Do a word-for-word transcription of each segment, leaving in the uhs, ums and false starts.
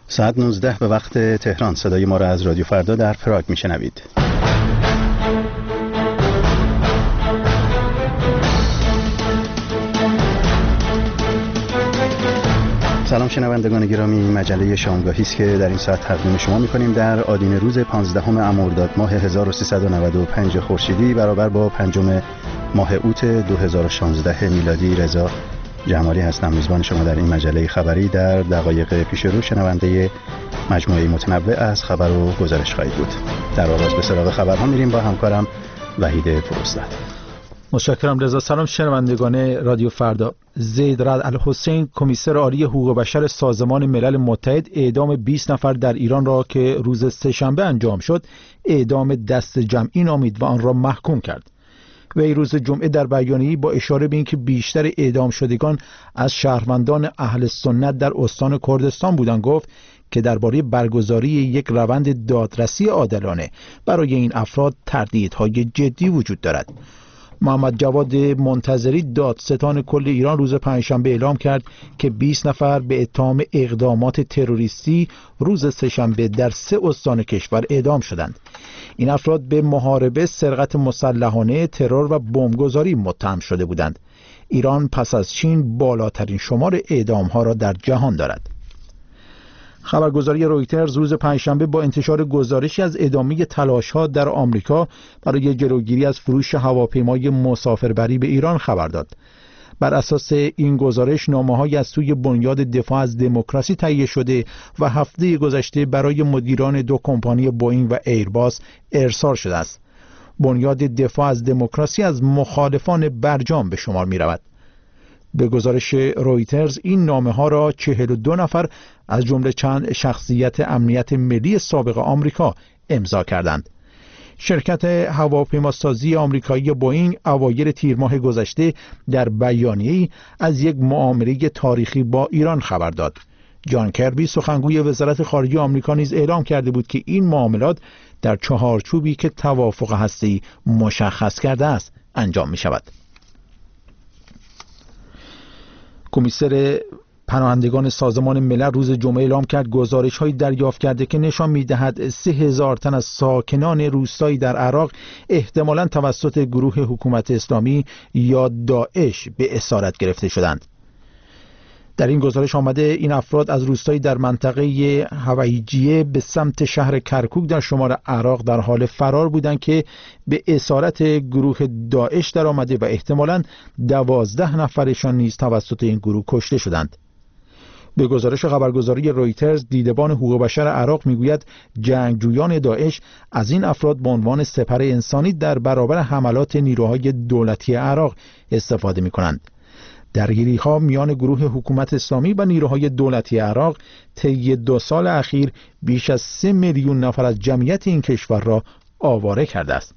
ساعت نوزده به وقت تهران. صدای ما را از رادیو فردا در پراگ میشنوید. سلام شنوندگان گرامی، مجله شامگاهی است که در این ساعت تقدیم شما می‌کنیم در آدینه روز پانزدهم مرداد ماه هزار و سیصد و نود و پنج خورشیدی برابر با پنجم ماه اوت دو هزار و شانزده میلادی. رضا جمالی هستم، میزبان شما در این مجله خبری. در دقایق پیش رو شنونده مجموعه متنوع از خبر و گزارش خواهید بود. در آغاز به سراغ خبرها میریم با همکارم وحید فرستاد. متشکرم رضا. سلام شنوندگان رادیو فردا. زید رعد الحسین، کمیسر عالی حقوق بشر سازمان ملل متحد، اعدام بیست نفر در ایران را که روز سه‌شنبه انجام شد اعدام دست جمعی نامید و آن را محکوم کرد. وی روز جمعه در بیانیه‌ای با اشاره به اینکه بیشتر اعدام شدگان از شهروندان اهل سنت در استان کردستان بودند گفت که درباره برگزاری یک روند دادرسی عادلانه برای این افراد تردیدهای جدی وجود دارد. محمد جواد منتظری، دادستان کل ایران، روز پنجشنبه اعلام کرد که بیست نفر به اتهام اقدامات تروریستی روز سه‌شنبه در سه استان کشور اعدام شدند. این افراد به محاربه، سرقت مسلحانه، ترور و بمبگذاری متهم شده بودند. ایران پس از چین بالاترین شمار اعدام‌ها را در جهان دارد. خبرگزاری رویترز روز پنجشنبه با انتشار گزارشی از ادامه تلاش‌ها در آمریکا برای جلوگیری از فروش هواپیمای مسافربری به ایران خبر داد. بر اساس این گزارش نامه‌هایی از سوی بنیاد دفاع از دموکراسی تهیه شده و هفته گذشته برای مدیران دو کمپانی بوئینگ و ایرباس ارسال شده است. بنیاد دفاع از دموکراسی از مخالفان برجام به شمار می‌رود. به گزارش رویترز این نامه ها را چهل و دو نفر از جمله چند شخصیت امنیت ملی سابق آمریکا امضا کردند. شرکت هواپیماسازی آمریکایی بوئینگ اوایل تیر ماه گذشته در بیانیه‌ای از یک معامله تاریخی با ایران خبر داد. جان کربی، سخنگوی وزارت خارجه آمریکا، نیز اعلام کرده بود که این معاملات در چهارچوبی که توافق هسته‌ای مشخص کرده است انجام می شود. کمیسر پناهندگان سازمان ملل روز جمعه اعلام کرد گزارش‌هایی دریافت کرده که نشان می‌دهد سه هزار تن از ساکنان روستایی در عراق احتمالاً توسط گروه حکومت اسلامی یا داعش به اسارت گرفته شدند. در این گزارش آمده این افراد از روستایی در منطقه هویجیه به سمت شهر کرکوک در شمال عراق در حال فرار بودند که به اسارت گروه داعش در آمده و احتمالاً دوازده نفرشان نیز توسط این گروه کشته شدند. به گزارش خبرگزاری رویترز، دیدبان حقوق بشر عراق میگوید جنگجویان داعش از این افراد به عنوان سپر انسانی در برابر حملات نیروهای دولتی عراق استفاده می‌کنند. درگیری‌ها میان گروه حکومت اسلامی و نیروهای دولتی عراق طی دو سال اخیر بیش از سه میلیون نفر از جمعیت این کشور را آواره کرده است.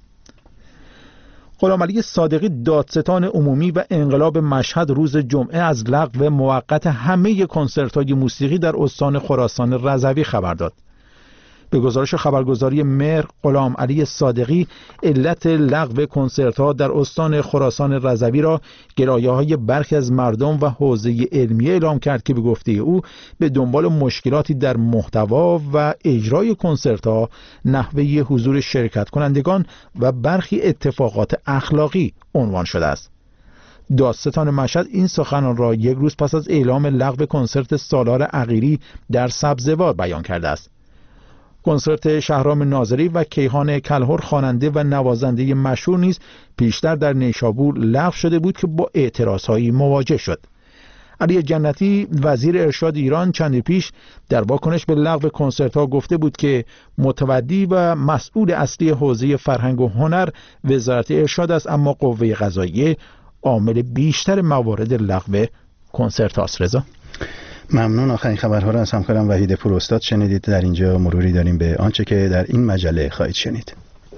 غلامعلی صادقی، دادستان عمومی و انقلاب مشهد، روز جمعه از لغو موقت همه کنسرت‌های موسیقی در استان خراسان رضوی خبر داد. به گزارش خبرگزاری مهر، غلامعلی صادقی علت لغو کنسرت‌ها در استان خراسان رضوی را گلایه‌های برخی از مردم و حوزه علمیه اعلام کرد که به گفته او به دنبال مشکلاتی در محتوا و اجرای کنسرت‌ها، نحوه حضور شرکت کنندگان و برخی اتفاقات اخلاقی عنوان شده است. دادستان مشهد این سخنان را یک روز پس از اعلام لغو کنسرت سالار عقیلی در سبزوار بیان کرده است. کنسرت شهرام ناظری و کیهان کلهر، خواننده و نوازنده مشهور، نیز پیشتر در نیشابور لغو شده بود که با اعتراضهایی مواجه شد. علی جنتی، وزیر ارشاد ایران، چند پیش در واکنش به لغو کنسرت‌ها گفته بود که متودی و مسئول اصلی حوزه فرهنگ و هنر وزارت ارشاد است، اما قوه قضاییه عامل بیشتر موارد لغو کنسرت هاست. رضا ممنون. آخرین خبرها را از همکارم وحید پوراستاد شنیدید. در اینجا مروری داریم به آنچه که در این مجله خواهید شنید.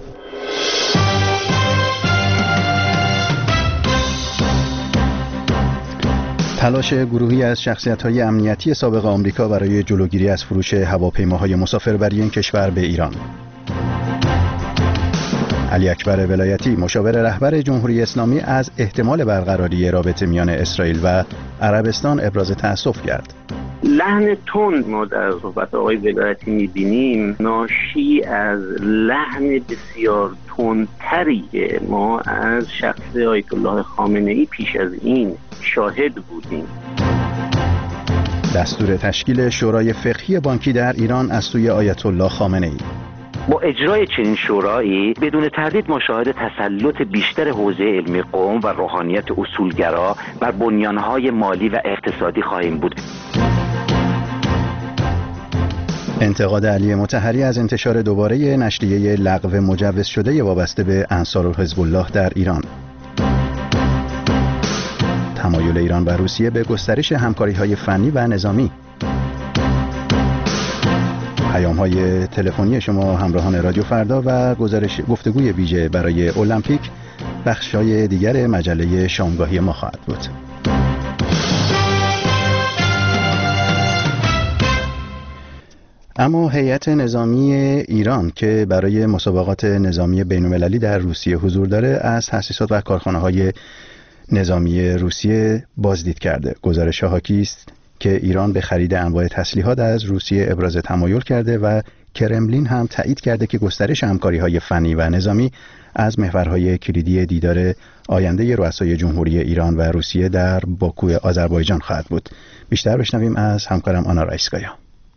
تلاش گروهی از شخصیت‌های امنیتی سابق آمریکا برای جلوگیری از فروش هواپیماهای مسافربری این کشور به ایران. علی اکبر ولایتی، مشاور رهبر جمهوری اسلامی، از احتمال برقراری رابطه میان اسرائیل و عربستان ابراز تأسف کرد. لحن تند ما در صحبت آقای ولایتی میبینیم ناشی از لحن بسیار تندتری که ما از شخص آیت الله خامنه‌ای پیش از این شاهد بودیم. دستور تشکیل شورای فقهی بانکی در ایران از سوی آیت الله خامنه‌ای. با اجرای چنین شورایی بدون تردید ما شاهد تسلط بیشتر حوزه علمی قوم و روحانیت اصولگرا بر بنیانهای مالی و اقتصادی خواهیم بود. انتقاد علی مطهری از انتشار دوباره نشریه لغو مجوز شده وابسته به انصار حزب الله در ایران. تمایل ایران و روسیه به گسترش همکاری‌های فنی و نظامی. پیام‌های تلفنی شما همراهان رادیو فردا و گزارش گفتگوی ویژه برای المپیک بخش‌های دیگر مجله شامگاهی ما خواهد بود. اما هیئت نظامی ایران که برای مسابقات نظامی بین‌المللی در روسیه حضور داره از تأسیسات و کارخانه‌های نظامی روسیه بازدید کرده. گزارش حاکی است که ایران به خرید انواع تسلیحات از روسیه ابراز تمایل کرده و کرملین هم تایید کرده که گسترش همکاری‌های فنی و نظامی از محورهای کلیدی دیدار آینده رؤسای جمهوری ایران و روسیه در باکو آذربایجان خواهد بود. بیشتر بشنویم از همکارم آنا رایسکایا.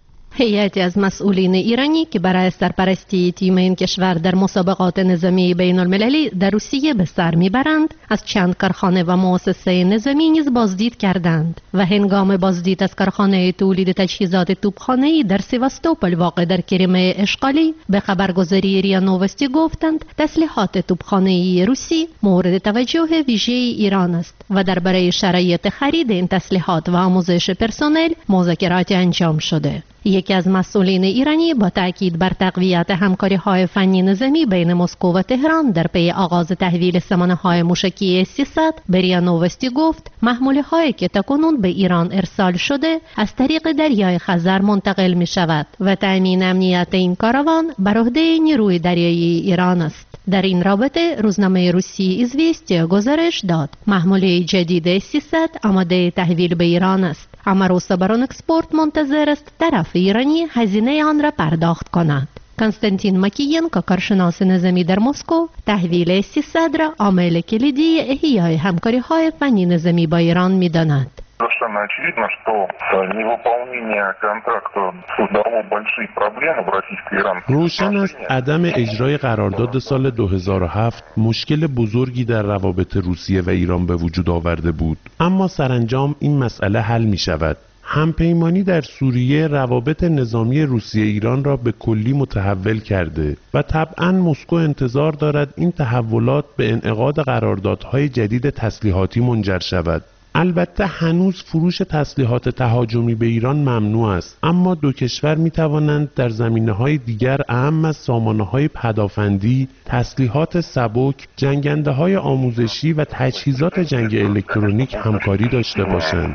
هیئتی از مسئولین ایرانی که برای سرپرستی تیم این کشور در مسابقات نظامی بین المللی در روسیه به سر میبرند از چند کارخانه و مؤسسه نظامی نیز بازدید کردند و هنگام بازدید از کارخانه تولید تجهیزات توپخانه‌ای در سیواستوپل واقع در کریمه اشغالی به خبرگزاری ریا نووستی گفتند تسلیحات توپخانه‌ای روسی مورد توجه ویژه ایران است و درباره شرایط خرید این تسلیحات و آموزش پرسنل مذاکرات انجام شده. یکی از مسئولین ایرانی با تاکید بر تقویت همکاری‌های فنی نظامی بین مسکو و تهران در پی آغاز تحویل سامانه‌های موشکی اس سیصد به ریا نووستی گفت محموله‌هایی که تاکنون به ایران ارسال شده از طریق دریای خزر منتقل می‌شود و تأمین امنیت این کاروان بر عهده نیروی دریایی ایران است. در این رابطه روزنامه روسی ایزویستیا گزارش داد محموله جدید اس سیصد آماده تحویل به ایران است، اما روسابرون اکسپورت منتظر است طرف ایرانی هزینه آن را پرداخت کند. کنستانتین مکیینکو کارشناس نظامی در مسکو تحویل اس سیصد را عامل کلیدی احیای همکاری‌های فنی نظامی با ایران می‌داند. Совершенно очевидно, что невыполнение контракта создало большие проблемы в российско-иранских. روشن است عدم اجرای قرارداد سال دو هزار و هفت مشکل بزرگی در روابط روسیه و ایران به وجود آورده بود، اما سرانجام این مسئله حل می شود. همپیمانی در سوریه روابط نظامی روسیه ایران را به کلی متحول کرده و طبعاً مسکو انتظار دارد این تحولات به انعقاد قراردادهای جدید تسلیحاتی منجر شود. البته هنوز فروش تسلیحات تهاجمی به ایران ممنوع است، اما دو کشور می توانند در زمینه‌های دیگر اهم از سامانه‌های پدافندی، تسلیحات سبک، جنگنده‌های آموزشی و تجهیزات جنگ الکترونیک همکاری داشته باشند.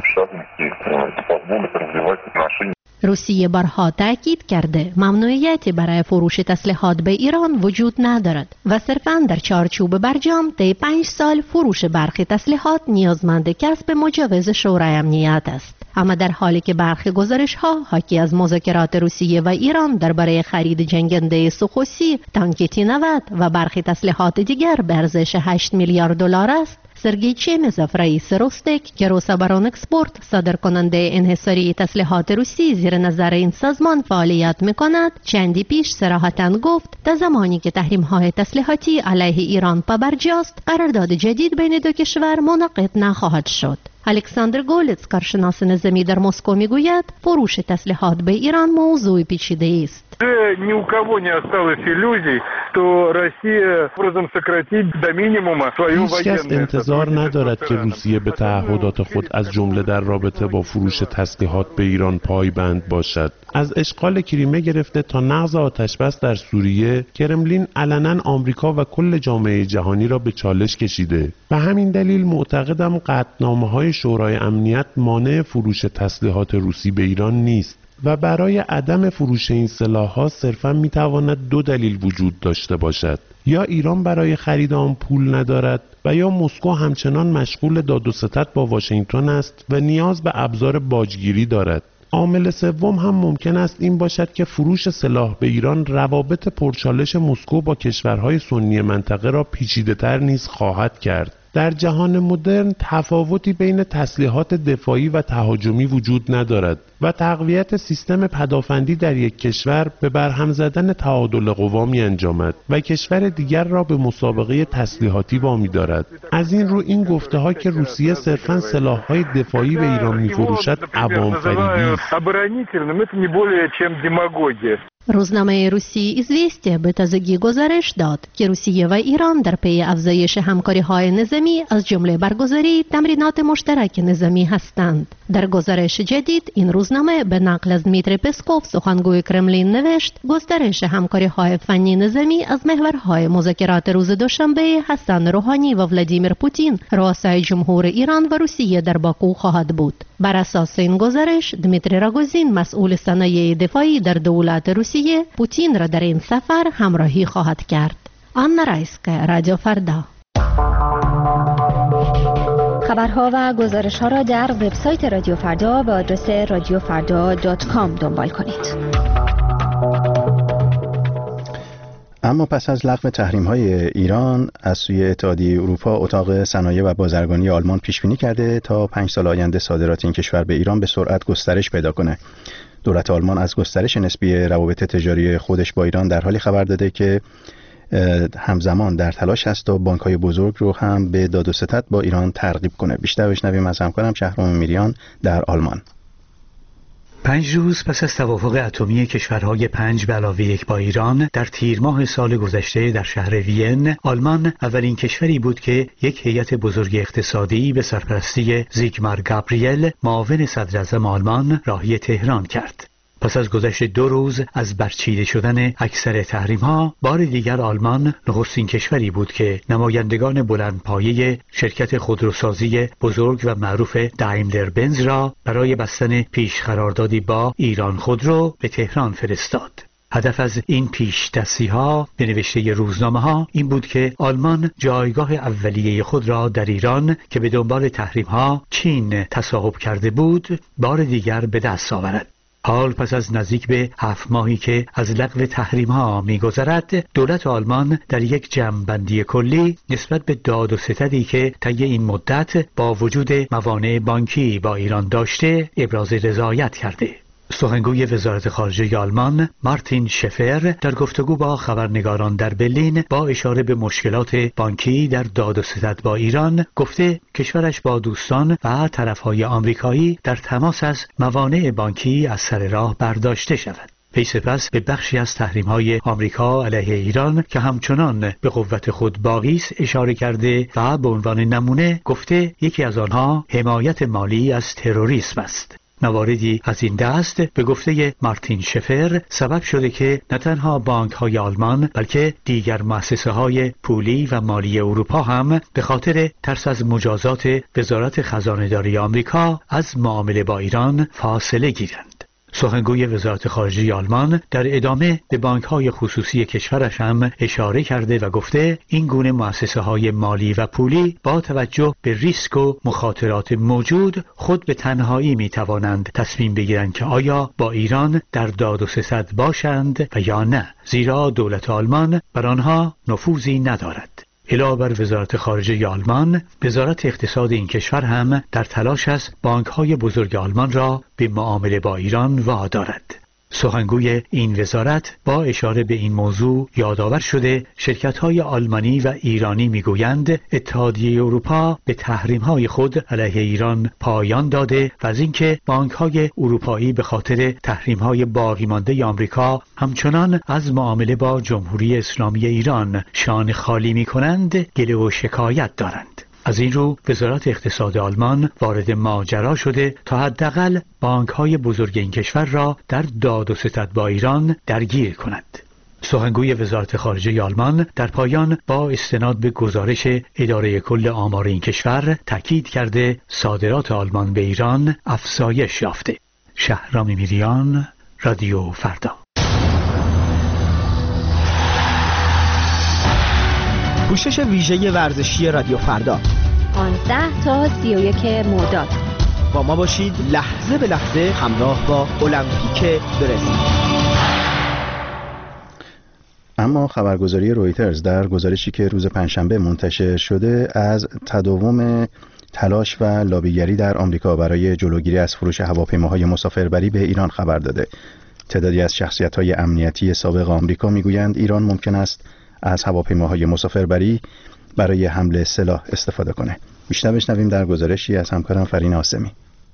روسیه بارها تاکید کرده ممنوعیتی برای فروش تسلیحات به ایران وجود ندارد و صرفاً در چارچوب برجام طی پنج سال فروش برخی تسلیحات نیازمند کسب مجوز شورای امنیت است. اما در حالی که برخی گزارش‌ها حاکی از مذاکرات روسیه و ایران درباره خرید جنگنده سوخوسی، تانک تی نود و برخی تسلیحات دیگر به ارزش هشت میلیارد دلار است، سرگئی چمیزوف رئیس روستک که روسابرون اکسپورت صادر کننده انحصاری تسلیحات روسی زیر نظر این سازمان فعالیت می‌کند، چندی پیش صراحتاً گفت تا زمانی که تحریم‌های تسلیحاتی علیه ایران پابرجاست قرارداد جدید بین دو کشور منعقد نخواهد شد. الکساندر گولتس کارشناس نظامی در مسکو میگوید فروش تسلیحات به ایران موضوع پیچیده است. Ни у кого не осталось иллюзий, что Россия образом сократит до минимума свою военную. هیچ کس انتظار ندارد که روسیه به تعهدات خود از جمله در رابطه با فروش تسلیحات به ایران پایبند باشد. از اشغال کریمه گرفته تا نقض آتشبس در سوریه، کرملین علنا آمریکا و کل جامعه جهانی را به چالش کشیده. به همین دلیل معتقدم قطعنامه‌های شورای امنیت مانع فروش تسلیحات روسی به ایران نیست و برای عدم فروش این سلاح‌ها صرفاً می‌تواند دو دلیل وجود داشته باشد: یا ایران برای خرید آن پول ندارد و یا مسکو همچنان مشغول داد و ستد با واشنگتن است و نیاز به ابزار باجگیری دارد. عامل سوم هم ممکن است این باشد که فروش سلاح به ایران روابط پرچالش مسکو با کشورهای سنی منطقه را پیچیده‌تر نیز خواهد کرد. در جهان مدرن تفاوتی بین تسلیحات دفاعی و تهاجمی وجود ندارد و تقویت سیستم پدافندی در یک کشور به برهم زدن تعادل قوا می انجامد و کشور دیگر را به مسابقه تسلیحاتی وامی دارد. از این رو این گفته ها که روسیه صرفاً سلاح‌های دفاعی به ایران می فروشد عوام فریبی است. روزنامه روسی ایزویستیا به تازگی گزارش داد که روسیه و ایران در پی افزایش همکاری‌های نظامی از جمله برگزاری تمرینات مشترک نظامی هستند. در گزارش جدید این روزنامه به نقل از دمیتری پسکوف سخنگوی کرملین نوشت گسترش همکاری‌های فنی نظامی از محورهای مذاکرات روز دوشنبه حسن روحانی و ولادیمیر پوتین رؤسای جمهور ایران و روسیه در باکو خواهد بود. بر اساس این گزارش دمیتری راگوزین مسئول صنایع دفاعی در دولت روسیه پوتین را در این سفر همراهی خواهد کرد. آنا رایسک، رادیو فردا. خبرها و گزارش‌ها را در وبسایت رادیو فردا به آدرس رادیو فردا دات کام دنبال کنید. اما پس از لغو تحریم‌های ایران از سوی اتحادیه اروپا، اتاق صنایع و بازرگانی آلمان پیش‌بینی کرده تا پنج سال آینده صادرات این کشور به ایران به سرعت گسترش پیدا کنه. دولت آلمان از گسترش نسبی روابط تجاری خودش با ایران در حالی خبر داده که همزمان در تلاش است تا بانک‌های بزرگ رو هم به داد و ستد با ایران ترغیب کنه. بیشتر بشنویم از همکارم شهرام میریان در آلمان. پنج روز پس از توافق اتمی کشورهای پنج به علاوه یک با ایران در تیر ماه سال گذشته در شهر وین، آلمان اولین کشوری بود که یک هیئت بزرگ اقتصادی به سرپرستی زیگمار گابریل، معاون صدر اعظم آلمان، راهی تهران کرد. پس از گذشت دو روز از برچیده شدن اکثر تحریم‌ها، بار دیگر آلمان نخستین کشوری بود که نمایندگان بلندپایه شرکت خودروسازی بزرگ و معروف دایملر بنز را برای بستن پیش قراردادی با ایران خودرو به تهران فرستاد. هدف از این پیش دستی‌ها به نوشته روزنامه‌ها این بود که آلمان جایگاه اولیه خود را در ایران که به دنبال تحریم‌ها چین تصاحب کرده بود، بار دیگر به دست آورد. حال پس از نزدیک به هفت ماهی که از لغو تحریم‌ها می‌گذرد، دولت آلمان در یک جمع‌بندی کلی نسبت به داد و ستدی که طی این مدت با وجود موانع بانکی با ایران داشته ابراز رضایت کرده. سخنگوی وزارت خارجه آلمان مارتین شفر در گفتگو با خبرنگاران در برلین با اشاره به مشکلات بانکی در داد و ستد با ایران گفته کشورش با دوستان و طرفهای آمریکایی در تماس از موانع بانکی از سر راه برداشته شود. پی سپس به بخشی از تحریم‌های آمریکا علیه ایران که همچنان به قوت خود باقی است اشاره کرده و به عنوان نمونه گفته یکی از آنها حمایت مالی از تروریسم است. مواردی از این دست به گفته مارتین شفر سبب شده که نه تنها بانک‌های آلمان بلکه دیگر مؤسسه‌های پولی و مالی اروپا هم به خاطر ترس از مجازات وزارت خزانه‌داری آمریکا از معامله با ایران فاصله گیرند. سخنگوی وزارت خارجه آلمان در ادامه به بانک‌های خصوصی کشورش هم اشاره کرده و گفته این گونه مؤسسه‌های مالی و پولی با توجه به ریسک و مخاطرات موجود خود به تنهایی می‌توانند تصمیم بگیرند که آیا با ایران در داد و ستد باشند و یا نه، زیرا دولت آلمان بر آنها نفوذی ندارد. علاوه بر وزارت خارجه آلمان، وزارت اقتصاد این کشور هم در تلاش است بانک‌های بزرگ آلمان را به معامله با ایران وادارد. سخنگوی این وزارت با اشاره به این موضوع یادآور شده شرکت‌های آلمانی و ایرانی می‌گویند اتحادیه اروپا به تحریم‌های خود علیه ایران پایان داده و از اینکه بانک‌های اروپایی به خاطر تحریم‌های باقی مانده آمریکا همچنان از معامله با جمهوری اسلامی ایران شان خالی می‌کنند گله و شکایت دارند. از این رو وزارت اقتصاد آلمان وارد ماجرا شده تا حداقل بانک‌های بزرگ این کشور را در داد و ستد با ایران درگیر کند. سخنگوی وزارت خارجه آلمان در پایان با استناد به گزارش اداره کل آمار این کشور تاکید کرده صادرات آلمان به ایران افزایش یافته. شهرام میریان، رادیو فردا. پوشش ویژه ورزشی رادیو فردا پانزده تا سی و یک مرداد با ما باشید، لحظه به لحظه همراه با المپیک برزیل. اما خبرگزاری رویترز در گزارشی که روز پنجشنبه منتشر شده از تداوم تلاش و لابیگری در آمریکا برای جلوگیری از فروش هواپیماهای مسافربری به ایران خبر داده. تعدادی از شخصیت‌های امنیتی سابق آمریکا میگویند ایران ممکن است از هواپیماهای مسافربری برای حمل سلاح استفاده کنه. بیشتر بشنویم در گزارشی از همکارم فرین آسمی.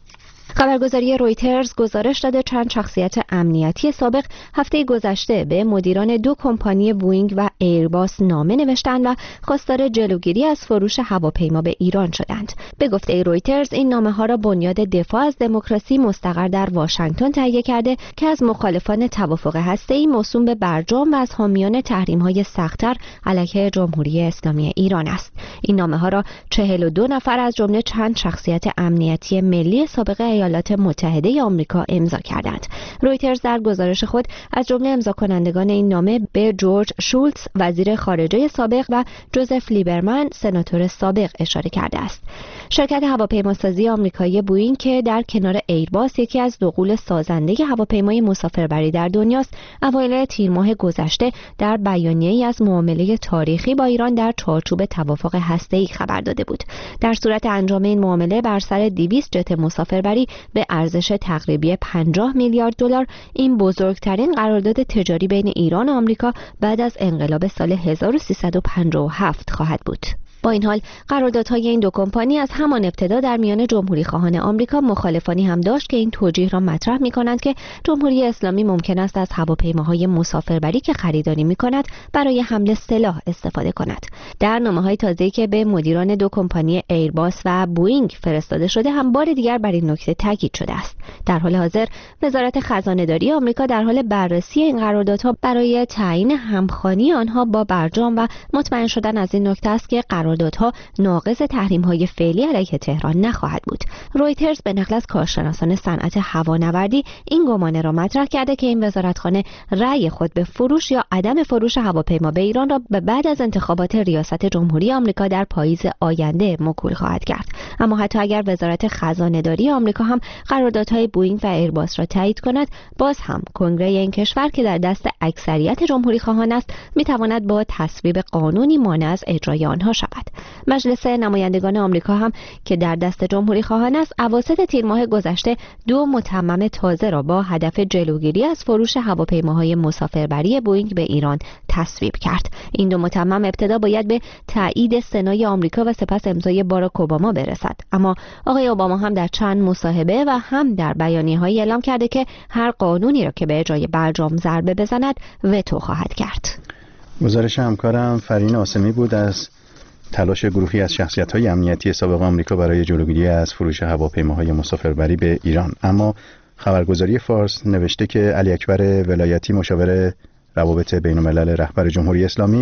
خبرگزاری رویترز گزارش داده چند شخصیت امنیتی سابق هفته گذشته به مدیران دو کمپانی بوئینگ و ایرباس نامه نوشتند و خواستار جلوگیری از فروش هواپیما به ایران شدند. به گفته رویترز این نامه ها را بنیاد دفاع از دموکراسی مستقر در واشنگتن تهیه کرده که از مخالفان توافق هسته‌ای موسوم به برجام و از حامیان تحریم‌های سخت‌تر علیه جمهوری اسلامی ایران است. این نامه ها را چهل و دو نفر از جمله چند شخصیت امنیتی ملی سابق ایالات متحده آمریکا امضا کردند. رویترز در گزارش خود از جمله امضا کنندگان این نامه به جورج شولتز وزیر خارجه سابق و جوزف لیبرمن سناتور سابق اشاره کرده است. شرکت هواپیماسازی آمریکایی بوئینگ که در کنار ایرباس یکی از دو غول سازنده هواپیمای مسافربری در دنیاست، اوایل تیر ماه گذشته در بیانیه‌ای از معامله تاریخی با ایران در چارچوب توافق هسته‌ای خبر داده بود. در صورت انجام این معامله بر سر دویست جت مسافربری به ارزش تقریبی پنجاه میلیارد دلار، این بزرگترین قرارداد تجاری بین ایران و آمریکا بعد از انقلاب سال هزار و سیصد و پنجاه و هفت خواهد بود. با این حال قراردادهای این دو کمپانی از همان ابتدا در میان جمهوری خواهان آمریکا مخالفانی هم داشت که این توجیه را مطرح می‌کنند که جمهوری اسلامی ممکن است از هواپیماهای مسافربری که خریداری می‌کند برای حمل سلاح استفاده کند. در نامه‌های تازه‌ای که به مدیران دو کمپانی ایرباس و بوئینگ فرستاده شده هم بار دیگر بر این نکته تاکید شده است. در حال حاضر وزارت خزانه‌داری آمریکا در حال بررسی این قراردادها برای تعیین همخوانی آنها با برجام و مطمئن شدن از این نکته است که قراردادها ناقض تحریم‌های فعلی علیه تهران نخواهد بود. رویترز به نقل از کارشناسان صنعت هوانوردی این گمان را مطرح کرده که این وزارتخانه رأی خود به فروش یا عدم فروش هواپیما به ایران را به بعد از انتخابات ریاست جمهوری آمریکا در پاییز آینده موکول خواهد کرد. اما حتی اگر وزارت خزانه‌داری آمریکا هم قراردادهای بوئینگ و ایرباس را تایید کند، باز هم کنگره این کشور که در دست اکثریت جمهوری خواهان است میتواند با تصویب قانونی مانع از اجرای آنها شود. مجلس نمایندگان آمریکا هم که در دست جمهوری خواهان است، اواسط تیر ماه گذشته دو متمم تازه را با هدف جلوگیری از فروش هواپیماهای مسافربری بوئینگ به ایران تصویب کرد. این دو متمم ابتدا باید به تایید سنای آمریکا و سپس امضای باراک اوباما برسد، اما آقای اوباما هم در چند مصاحبه و هم در بیانیه‌های اعلام کرده که هر قانونی را که به اجرای برجام ضربه بزند وتو خواهد کرد. گزارش همکارم فرین آسمی بود از تلاش گروهی از شخصیت‌های امنیتی سابق آمریکا برای جلوگیری از فروش هواپیماهای مسافربری به ایران. اما خبرگزاری فارس نوشته که علی اکبر ولایتی مشاور روابط بین‌الملل رهبر جمهوری اسلامی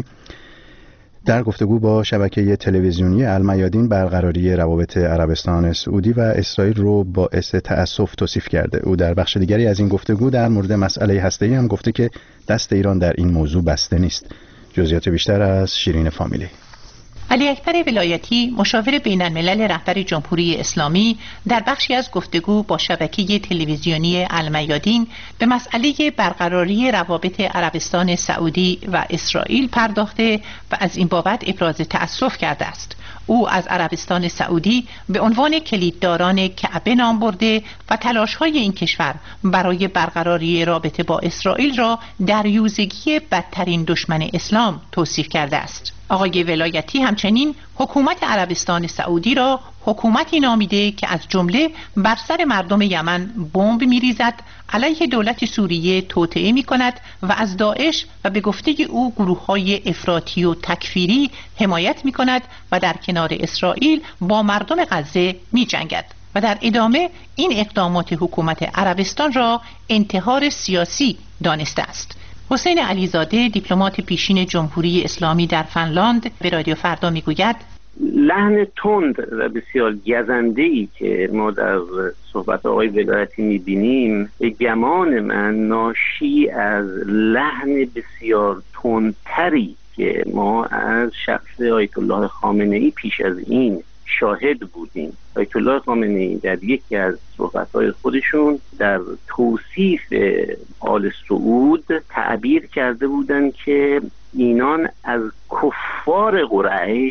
در گفتگو با شبکه تلویزیونی المیادین برقراری روابط عربستان سعودی و اسرائیل رو باعث تأسف توصیف کرده. او در بخش دیگری از این گفتگو در مورد مسئله هسته‌ای هم گفته که دست ایران در این موضوع بسته نیست. جزئیات بیشتر از شیرین فامیلی. علی اکبر ولایتی مشاور بین الملل رهبر جمهوری اسلامی در بخشی از گفتگو با شبکه تلویزیونی المیادین به مسئله برقراری روابط عربستان سعودی و اسرائیل پرداخته و از این بابت ابراز تأسف کرده است. او از عربستان سعودی به عنوان کلیدداران کعبه نام برده و تلاش‌های این کشور برای برقراری رابطه با اسرائیل را دریوزگی بدترین دشمن اسلام توصیف کرده است. آقای ولایتی همچنین حکومت عربستان سعودی را حکومتی نامیده که از جمله بر سر مردم یمن بمب می‌ریزد، علیه دولت سوریه توطئه می‌کند و از داعش و به گفته او گروه‌های افراطی و تکفیری حمایت می‌کند و در کنار اسرائیل با مردم غزه می‌جنگد. و در ادامه این اقدامات حکومت عربستان را انتحار سیاسی دانسته است. حسین علیزاده دیپلمات پیشین جمهوری اسلامی در فنلاند به رادیو فردا میگوید لحن تند و بسیار گزنده‌ای که ما در صحبت آقای ولایتی می‌بینیم، به گمان من ناشی از لحن بسیار تندتری که ما از شخص آیت الله خامنه‌ای پیش از این شاهد بودیم. آیت الله خامنه‌ای در یکی از صحبت‌های خودشون در توصیف آل سعود تعبیر کرده بودند که اینان از کفار قریش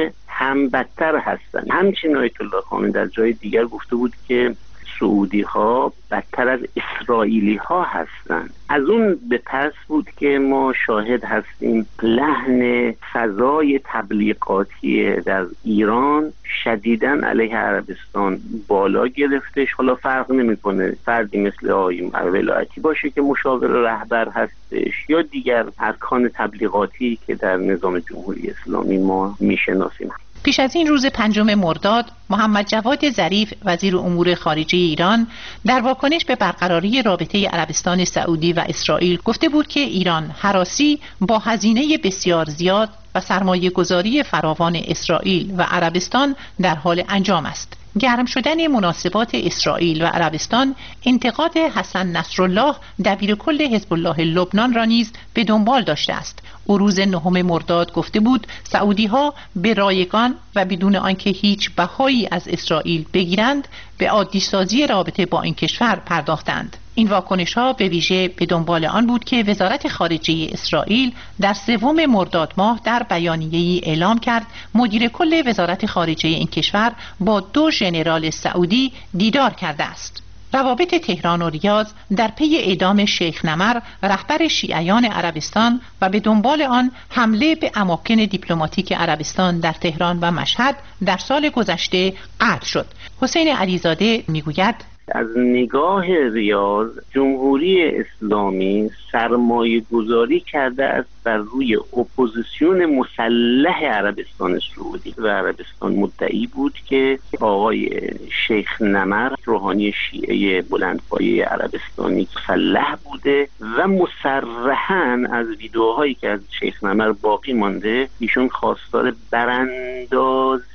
هم بدتر هستند. همچنین آیت الله خامنه‌ای در جای دیگر گفته بود که سعودی ها بدتر از اسرائیلی ها هستند. از اون به پس بود که ما شاهد هستیم لحن فضای تبلیغاتی در ایران شدیداً علیه عربستان بالا گرفتش. حالا فرق نمیکنه فردی مثل آقای ولایتی باشه که مشاور رهبر هستش یا دیگر ارکان تبلیغاتی که در نظام جمهوری اسلامی ما میشناسیم. پیش از این روز پنجم مرداد، محمد جواد ظریف وزیر امور خارجه ایران در واکنش به برقراری رابطه عربستان سعودی و اسرائیل گفته بود که ایران هراسی با هزینه بسیار زیاد و سرمایه گذاری فراوان اسرائیل و عربستان در حال انجام است. گرم شدن مناسبات اسرائیل و عربستان انتقاد حسن نصرالله دبیر کل حزب الله لبنان را نیز به دنبال داشته است. او روز نهم مرداد گفته بود سعودی ها به رایگان و بدون آنکه هیچ بهایی از اسرائیل بگیرند به عادی سازی رابطه با این کشور پرداختند. این واکنش ها به ویژه به دنبال آن بود که وزارت خارجه اسرائیل در سوم مرداد ماه در بیانیه‌ای اعلام کرد مدیر کل وزارت خارجه این کشور با دو ژنرال سعودی دیدار کرده است. روابط تهران و ریاض در پی اعدام شیخ نمر رهبر شیعیان عربستان و به دنبال آن حمله به اماکن دیپلماتیک عربستان در تهران و مشهد در سال گذشته قطع شد. حسین علیزاده میگوید از نگاه ریاض جمهوری اسلامی سرمایه گذاری کرده است بر روی اپوزیسیون مسلح عربستان سعودی و عربستان مدعی بود که آقای شیخ نمر روحانی شیعه بلندپایه عربستانی مسلح بوده و مصرحاً از ویدیوهایی که از شیخ نمر باقی مانده ایشون خواستار براندازی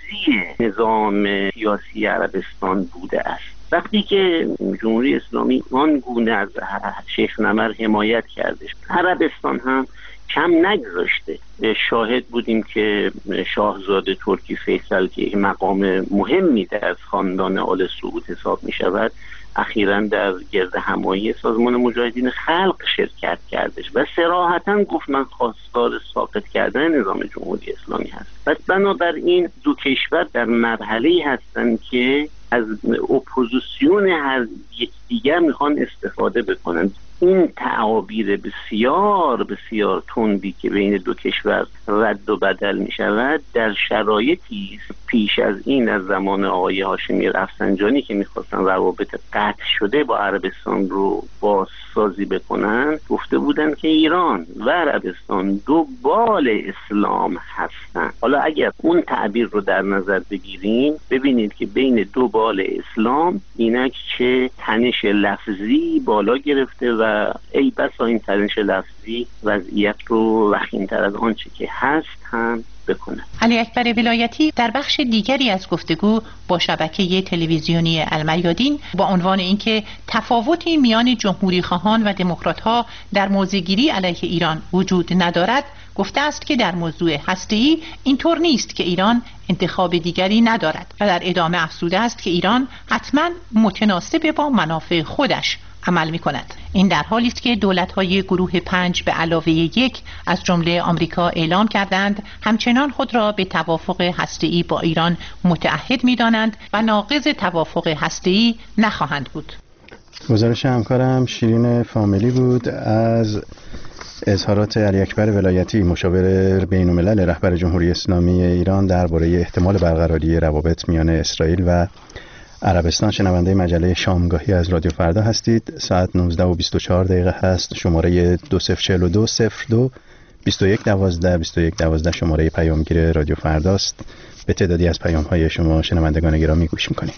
نظام سیاسی عربستان بوده است. وقتی که جمهوری اسلامی آن گونه از شیخ نمر حمایت کردش، عربستان هم کم نگذاشته. شاهد بودیم که شاهزاده ترکی فیصل که مقام مهمی در خاندان آل سعود حساب می شود اخیراً در گرد همایی سازمان مجاهدین خلق شرکت کردش و صراحتاً گفت من خواستار ساقط کردن نظام جمهوری اسلامی هست. پس بنابراین دو کشور در مرحله‌ای هستند که از اپوزیسیون هر یک دیگر میخوان استفاده بکنن. این تعابیر بسیار بسیار تندی که بین دو کشور رد و بدل می شود در شرایطی پیش از این از زمان آقای هاشمی رفسنجانی که میخواستن روابط قطع شده با عربستان رو بازسازی بکنن گفته بودن که ایران و عربستان دو بال اسلام هستن. حالا اگر اون تعبیر رو در نظر بگیریم ببینید که بین دو بال اسلام اینک که تنش لفظی بالا گرفته و ای بسا این تنش لفظی وضعیت رو وخیم‌تر از آنچه که هست هم بکنه. علی اکبر ولایتی در بخش دیگری از گفتگو با شبکه تلویزیونی المیادین با عنوان اینکه تفاوتی میان جمهوری خواهان و دموکرات‌ها در موضع‌گیری علیه ایران وجود ندارد گفته است که در موضوع هسته‌ای اینطور نیست که ایران انتخاب دیگری ندارد و در ادامه افزوده است که ایران حتما متناسب با منافع خودش عمل می کند. این در حالی است که دولت‌های گروه پنج به علاوه یک از جمله آمریکا اعلام کردند همچنان خود را به توافق هسته‌ای با ایران متعهد می‌دانند و ناقض توافق هسته‌ای نخواهند بود. گزارش همکارم شیرین فامیلی بود از اظهارات علی اکبر ولایتی مشاور بین‌الملل رهبر جمهوری اسلامی ایران درباره احتمال برقراری روابط میان اسرائیل و عربستان. شنونده مجله شامگاهی از رادیو فردا هستید. ساعت نوزده و بیست و چهار دقیقه هست. شماره دو صفر چهل و دو صفر دو بیست و یک دوازده بیست و یک دوازده شماره پیامگیر رادیو فرداست. به تعدادی از پیام‌های شما شنوندگان گرامی گوش می‌کنیم.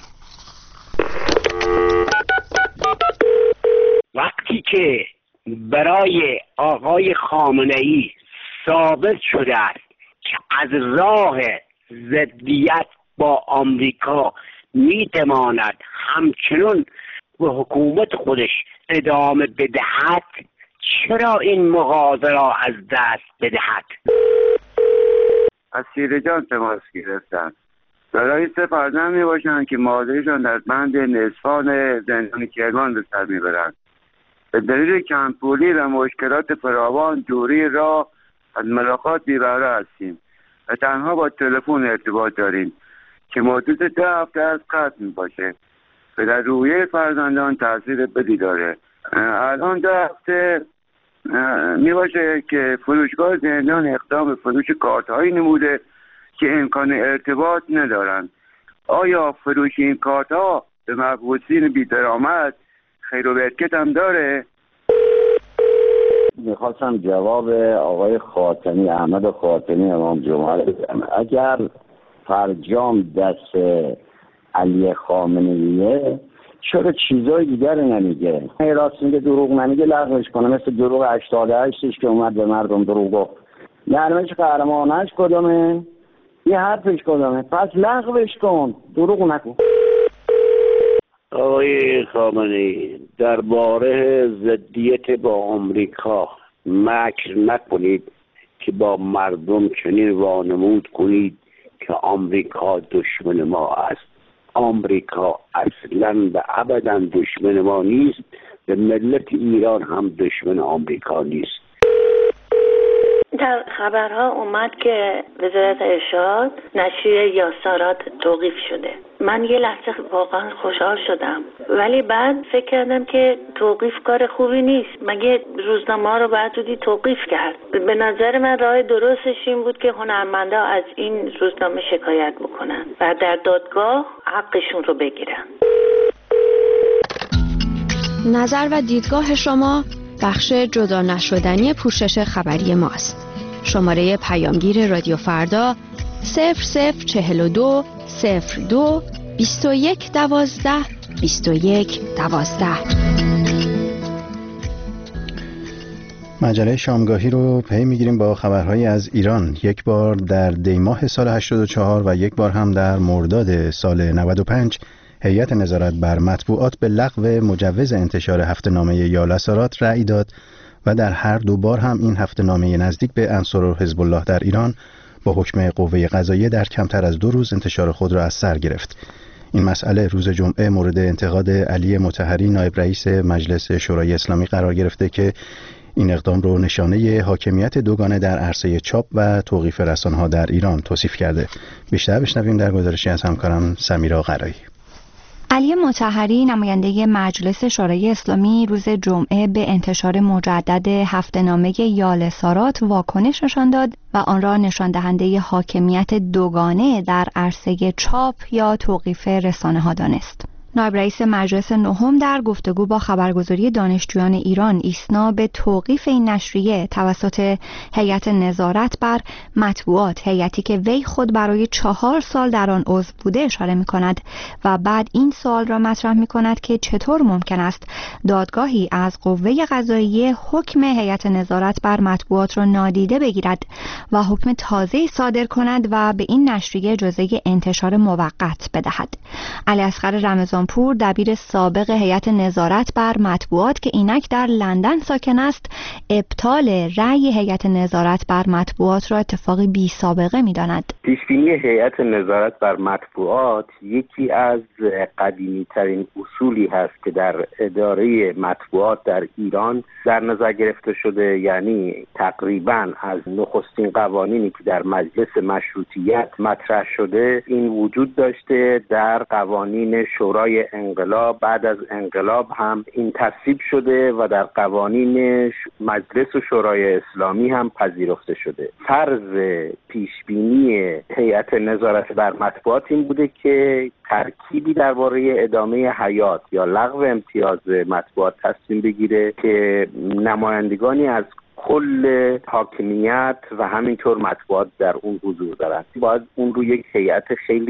وقتی که برای آقای خامنه‌ای ثابت شده است که از راه ضدیت با آمریکا میتواند همچنین به حکومت خودش ادامه بدهد، چرا این مغازه را از دست بدهد؟ از شیرجان تماس گرفتن. برای سه فرزند می باشند که مادرشان در بند نصفان زندان کرمان به سر میبرند. به دلیل کمپولی و مشکلات فراوان دوری راه از ملاقات بی‌بهره هستیم و تنها با تلفن ارتباط داریم که مدت ده هفته از قطع می باشه و در روحیه فرزندان تاثیر بدی داره. الان ده هفته می باشه که فروشگاه زندان اقدام به فروش کارت هایی نموده که امکان ارتباط ندارند. آیا فروش این کارت ها به مبعوثین بی‌درآمد خیر و برکت هم داره؟ میخواستم جواب آقای خاتمی، احمد خاتمی امام جمعه بدم. اگر فرجام دست علی خامنه‌ایه چرا چیزای دیگر نمیگه؟ راست میگه، دروغ نمیگه، لغوش کنه. مثل دروغ هشتاد و هشتش که اومد به مردم دروغ گفت. نرمش قهرمانش کدامه؟ یه حرفش کدامه؟ پس لغوش کن، دروغ نکن. آقای خامنه‌ای، درباره ضدیت با آمریکا مکر نکنید که با مردم چنین وانمود کنید که آمریکا دشمن ما است. آمریکا اصلا و ابدا دشمن ما نیست، به ملت ایران هم دشمن آمریکا نیست. در خبرها اومد که وزارت ارشاد نشریه یاسارات توقیف شده. من یه لحظه واقعا خوشحال شدم، ولی بعد فکر کردم که توقیف کار خوبی نیست. مگه روزنامه ها رو باید زودی توقیف کرد؟ به نظر من راه درستش این بود که هنرمندا از این روزنامه شکایت بکنن و در دادگاه حقشون رو بگیرن. نظر و دیدگاه شما بخش جدا نشدنی پوشش خبری ماست. شماره پیامگیر رادیو فردا صفر صفر چهل و دو صفر دو بیست و یک دوازده بیست و یک دوازده. مجله شامگاهی رو پی میگیریم با خبرهایی از ایران. یک بار در دی ماه سال هشتاد و چهار و یک بار هم در مرداد سال نود و پنج هیئت نظارت بر مطبوعات به لغو مجوز انتشار هفته‌نامه یالسارات رأی داد و در هر دو بار هم این هفته‌نامه نزدیک به انصار حزب الله در ایران با حکم قوه قضاییه در کمتر از دو روز انتشار خود را از سر گرفت. این مسئله روز جمعه مورد انتقاد علی مطهری نایب رئیس مجلس شورای اسلامی قرار گرفته که این اقدام رو نشانه حاکمیت دوگانه در عرصه چاپ و توقیف رسانه‌ها در ایران توصیف کرده. بیشتر بشنویم در گزارشی از همکارم سمیرا قرایی. علی مطهری نماینده مجلس شورای اسلامی روز جمعه به انتشار مجدد هفته‌نامه یالسارات واکنش نشان داد و آن را نشان دهنده حاکمیت دوگانه در عرصه چاپ یا توقیف رسانه‌ها دانست. نایب رئیس مجلس نهم در گفتگو با خبرگزاری دانشجویان ایران ایسنا به توقیف این نشریه توسط هیئت نظارت بر مطبوعات، هیئتی که وی خود برای چهار سال در آن عضو بوده اشاره می کند و بعد این سوال را مطرح می کند که چطور ممکن است دادگاهی از قوه قضاییه حکم هیئت نظارت بر مطبوعات را نادیده بگیرد و حکم تازه صادر کند و به این نشریه اجازه انتشار موقت بدهد. علی اصغر رمضان پور دبیر سابق هیئت نظارت بر مطبوعات که اینک در لندن ساکن است، ابطال رأی هیئت نظارت بر مطبوعات را اتفاقی بی سابقه می‌داند. پیشبینی هیئت نظارت بر مطبوعات یکی از قدیمی ترین اصولی هست که در اداره مطبوعات در ایران در نظر گرفته شده، یعنی تقریباً از نخستین قوانینی که در مجلس مشروطیت مطرح شده این وجود داشته. در قوانین شورای انقلاب بعد از انقلاب هم این تصویب شده و در قوانین مجلس و شورای اسلامی هم پذیرفته شده. فرض پیشبینی هیئت نظارت بر مطبوعات این بوده که ترکیبی درباره ادامه حیات یا لغو امتیاز مطبوعات تصمیم بگیره که نمایندگانی از کل حاکمیت و همینطور مطبوعات در اون حضور دارند. باید اون رو یک هیئت خیلی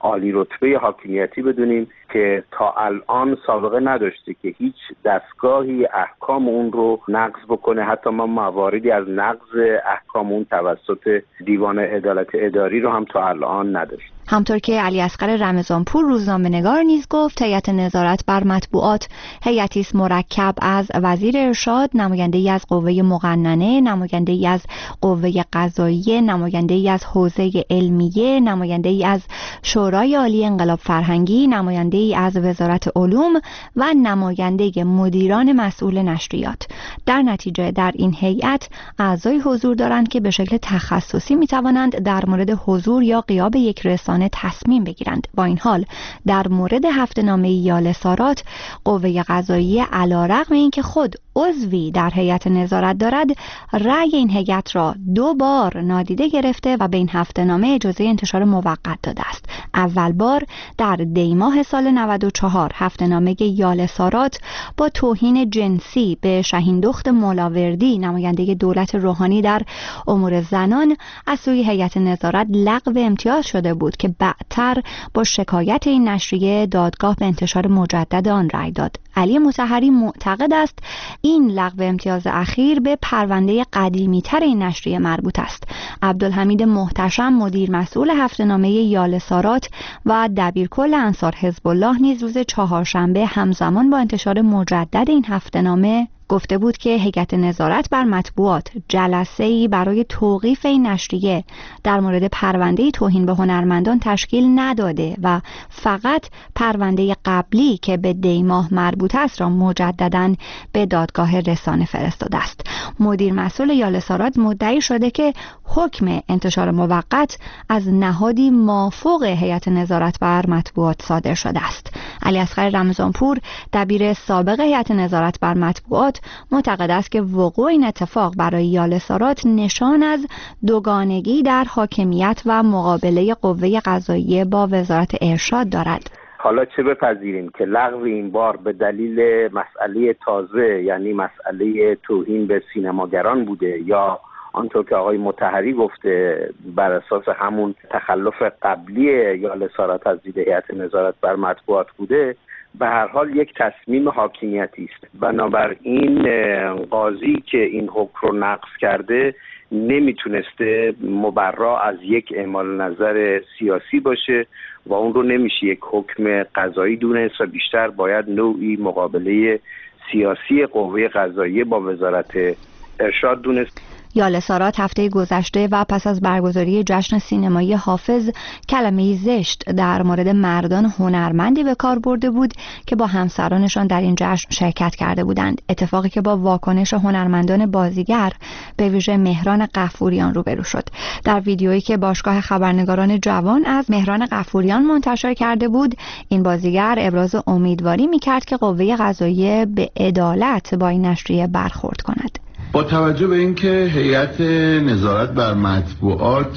عالی رتبه حاکمیتی بدونیم که تا الان سابقه نداشته که هیچ دستگاهی احکام اون رو نقض بکنه. حتی ما مواردی از نقض احکام اون توسط دیوان عدالت اداری رو هم تا الان نداشت. همطور که علی اصغر رمضانپور روزنامه‌نگار نیز گفت، هیئت نظارت بر مطبوعات هیئتی است مرکب از وزیر ارشاد، نماینده‌ای از قوه مقننه، نماینده‌ای از قوه قضاییه، نماینده‌ای از حوزه علمیه، نماینده‌ای از شورای عالی انقلاب فرهنگی، نماینده‌ای از وزارت علوم و نماینده مدیران مسئول نشریات. در نتیجه در این هیئت اعضای حضور دارند که به شکل تخصصی می‌توانند در مورد حضور یا غیاب یک رسانه تصمیم بگیرند. با این حال در مورد هفته‌نامه یال سارات، قوه قضاییه علیرغم اینکه خود عضوی در هیئت نظارت دارد، رأی این هیئت را دو بار نادیده گرفته و به این هفته‌نامه اجازه انتشار موقت داده است. اول بار در دی ماه سال نود و چهار هفته‌نامه یال سارات با توهین جنسی به شهین دخت مولاوردی، نماینده دولت روحانی در امور زنان، از سوی هیئت نظارت لغو امتیاز شده بود که بعدتر با شکایت این نشریه دادگاه به انتشار مجدد آن رأی داد. علی مطهری معتقد است این لغو امتیاز اخیر به پرونده قدیمی تر این نشریه مربوط است. عبدالحمید محتشم، مدیر مسئول هفته‌نامه یال سارات و دبیرکل انصار حزب الله، نیز روز چهارشنبه همزمان با انتشار مجدد این هفته‌نامه گفته بود که هیئت نظارت بر مطبوعات جلسه‌ای برای توقیف این نشریه در مورد پرونده توهین به هنرمندان تشکیل نداده و فقط پرونده قبلی که به دی ماه مربوط است را مجدداً به دادگاه رسانه فرستاده است. مدیر مسئول یال سارات مدعی شده که حکم انتشار موقت از نهادی مافوق هیئت نظارت بر مطبوعات صادر شده است. علی اصغر رمضانپور، دبیر سابق هیئت نظارت بر مطبوعات، معتقد است که وقوع این اتفاق برای یال سارات نشان از دوگانگی در حاکمیت و مقابله قوه قضاییه با وزارت ارشاد دارد. حالا چه بپذیریم که لغو این بار به دلیل مسئله تازه، یعنی مسئله توهین به سینماگران بوده، یا آنطور که آقای مطهری گفته بر اساس همون تخلف قبلی یال سارات از دید هیئت نظارت بر مطبوعات بوده، به هر حال یک تصمیم حاکمیتی است. بنابراین قاضی که این حکم رو نقض کرده نمیتونسته مبرا از یک اعمال نظر سیاسی باشه و اون رو نمیشه یک حکم قضایی دونست و بیشتر باید نوعی مقابله سیاسی قوه قضاییه با وزارت ارشاد دونست. یال سارات هفته گذشته و پس از برگزاری جشن سینمایی حافظ کلمه‌ای زشت در مورد مردان هنرمندی به کار برده بود که با همسرانشان در این جشن شرکت کرده بودند، اتفاقی که با واکنش هنرمندان بازیگر به ویژه مهران غفوریان روبرو شد. در ویدیویی که باشگاه خبرنگاران جوان از مهران غفوریان منتشر کرده بود، این بازیگر ابراز امیدواری می‌کرد که قوه قضاییه به عدالت با این نشریه برخورد کند. با توجه به اینکه هیئت نظارت بر مطبوعات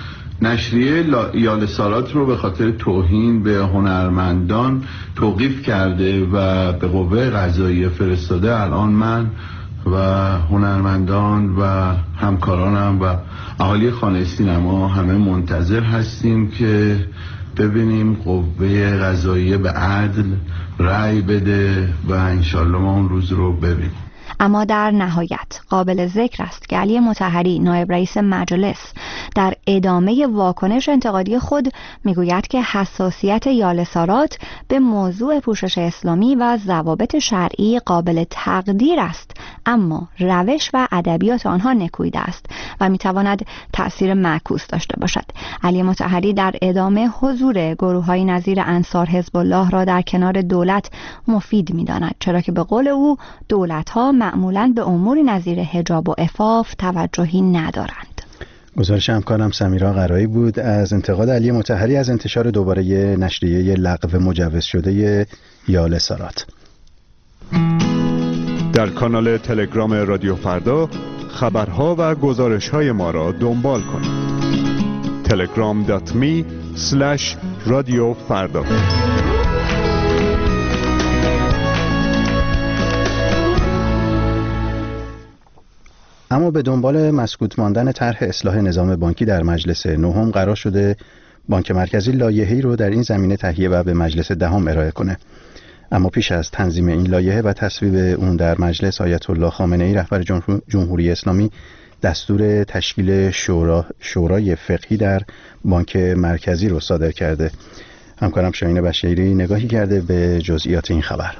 نشریه یال سارات رو به خاطر توهین به هنرمندان توقیف کرده و به قوه قضاییه فرستاده، الان من و هنرمندان و همکارانم و اهالی خانه سینما همه منتظر هستیم که ببینیم قوه قضاییه به عدل رأی بده و انشالله ما اون روز رو ببینیم. اما در نهایت قابل ذکر است که علی مطهری، نایب رئیس مجلس، در ادامه واکنش انتقادی خود میگوید که حساسیت یال سارات به موضوع پوشش اسلامی و ضوابط شرعی قابل تقدیر است، اما روش و ادبیات آنها نکویده است و میتواند تأثیر معکوس داشته باشد. علی مطهری در ادامه حضور گروه‌های نظیر انصار حزب الله را در کنار دولت مفید میداند، چرا که به قول او دولت‌ها معمولاً به امور نظیر حجاب و عفاف توجهی ندارند. گزارش همکارم سمیرا قرایی بود از انتقاد علی مطهری از انتشار دوباره نشریه لغو مجوز شده یال سارات. در کانال تلگرام رادیو فردا خبرها و گزارش‌های ما را دنبال کنید. تلگرام دات می اسلش رادیو فردا. اما به دنبال مسکوت ماندن طرح اصلاح نظام بانکی در مجلس نهم قرار شده بانک مرکزی لایحه‌ای رو در این زمینه تهیه و به مجلس دهم ارائه کنه. اما پیش از تنظیم این لایحه و تصویب اون در مجلس، آیت الله خامنه‌ای رهبر جمهوری اسلامی دستور تشکیل شورا شورای فقهی در بانک مرکزی رو صادر کرده. همکارم شاهین بشیری نگاهی کرده به جزئیات این خبر.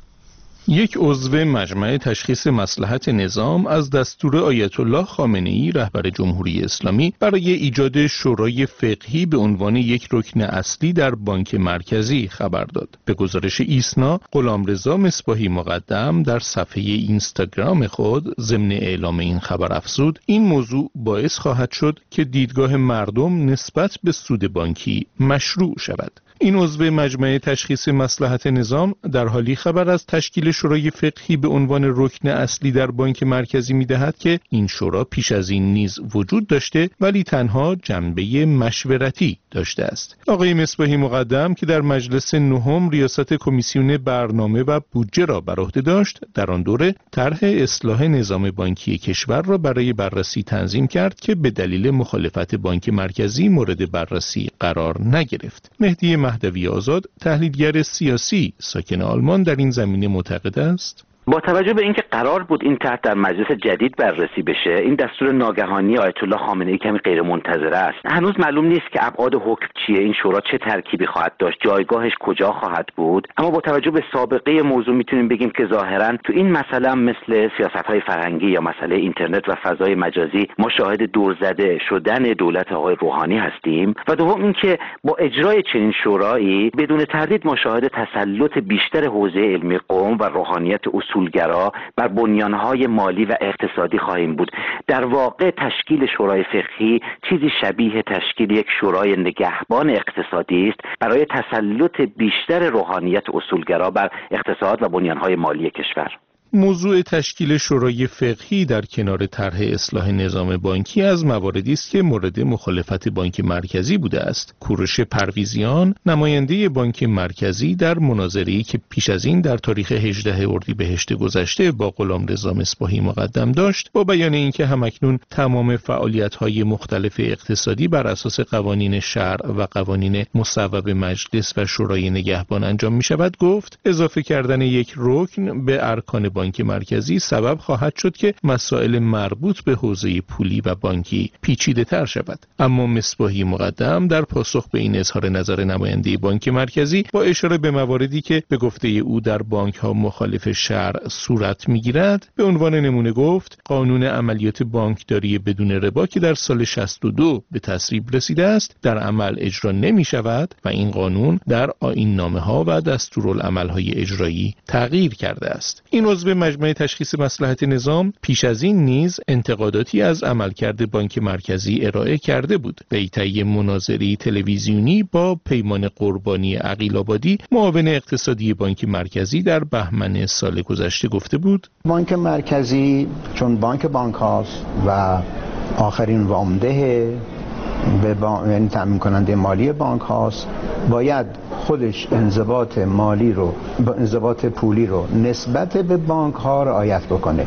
یک عضو مجمع تشخیص مصلحت نظام از دستور آیت الله خامنه‌ای رهبر جمهوری اسلامی برای ایجاد شورای فقهی به عنوان یک رکن اصلی در بانک مرکزی خبر داد. به گزارش ایسنا، غلامرضا مصباحی مقدم در صفحه اینستاگرام خود ضمن اعلام این خبر افزود این موضوع باعث خواهد شد که دیدگاه مردم نسبت به سود بانکی مشروع شود. این عضو مجمع تشخیص مصلحت نظام در حالی خبر از تشکیل شورای فقهی به عنوان رکن اصلی در بانک مرکزی می‌دهد که این شورا پیش از این نیز وجود داشته ولی تنها جنبه مشورتی داشته است. آقای مصباحی مقدم که در مجلس نهم ریاست کمیسیون برنامه و بودجه را بر عهده داشت، در آن دوره طرح اصلاح نظام بانکی کشور را برای بررسی تنظیم کرد که به دلیل مخالفت بانک مرکزی مورد بررسی قرار نگرفت. مهدی مهدوی آزاد، تحلیلگر سیاسی ساکن آلمان، در این زمینه معتقد است با توجه به اینکه قرار بود این طرح در مجلس جدید بررسی بشه، این دستور ناگهانی آیت الله خامنه‌ای کمی غیر منتظره است. هنوز معلوم نیست که ابعاد حکم چیه، این شورا چه ترکیبی خواهد داشت، جایگاهش کجا خواهد بود. اما با توجه به سابقه موضوع میتونیم بگیم که ظاهرا تو این مسئله مثل سیاست‌های فرهنگی یا مسئله اینترنت و فضای مجازی ما شاهد دورزده شدن دولت آقای روحانی هستیم. و دوم اینکه با اجرای چنین شورایی بدون تردید ما شاهد تسلط بیشتر حوزه علمی قوم و روحانیت اصولگرا بر بنیانهای مالی و اقتصادی خواهیم بود. در واقع تشکیل شورای فقهی چیزی شبیه تشکیل یک شورای نگهبان اقتصادی است برای تسلط بیشتر روحانیت اصولگرا بر اقتصاد و بنیانهای مالی کشور. موضوع تشکیل شورای فقهی در کنار طرح اصلاح نظام بانکی از مواردی است که مورد مخالفت بانک مرکزی بوده است. کوروش پرویزیان، نماینده بانک مرکزی، در مناظره‌ای که پیش از این در تاریخ هجدهم اردیبهشت گذشته با غلامرضا مصباحی مقدم داشت، با بیان اینکه همکنون تمام فعالیت‌های مختلف اقتصادی بر اساس قوانین شرع و قوانین مصوب مجلس و شورای نگهبان انجام می‌شود، گفت اضافه کردن یک رکن به ارکان بانک مرکزی سبب خواهد شد که مسائل مربوط به حوزه پولی و بانکی پیچیده تر شود. اما مصباحی مقدم در پاسخ به این اظهار نظر نماینده بانک مرکزی با اشاره به مواردی که به گفته او در بانک ها مخالف شرع صورت میگیرد، به عنوان نمونه گفت قانون عملیات بانکداری بدون ربا که در سال شصت و دو به تصویب رسیده است در عمل اجرا نمی شود و این قانون در آیین نامه ها و دستورالعمل های اجرایی تغییر کرده است. این عضو مجمع تشخیص مصلحت نظام پیش از این نیز انتقاداتی از عملکرد بانک مرکزی ارائه کرده بود. وی طی مناظره تلویزیونی با پیمان قربانی عقیل‌آبادی، معاون اقتصادی بانک مرکزی، در بهمن سال گذشته گفته بود بانک مرکزی چون بانک بانک هاست و آخرین وامده به با... یعنی تامین کننده مالی بانک هاست، باید خودش انضباط مالی رو، انضباط پولی رو نسبت به بانک ها رعایت بکنه.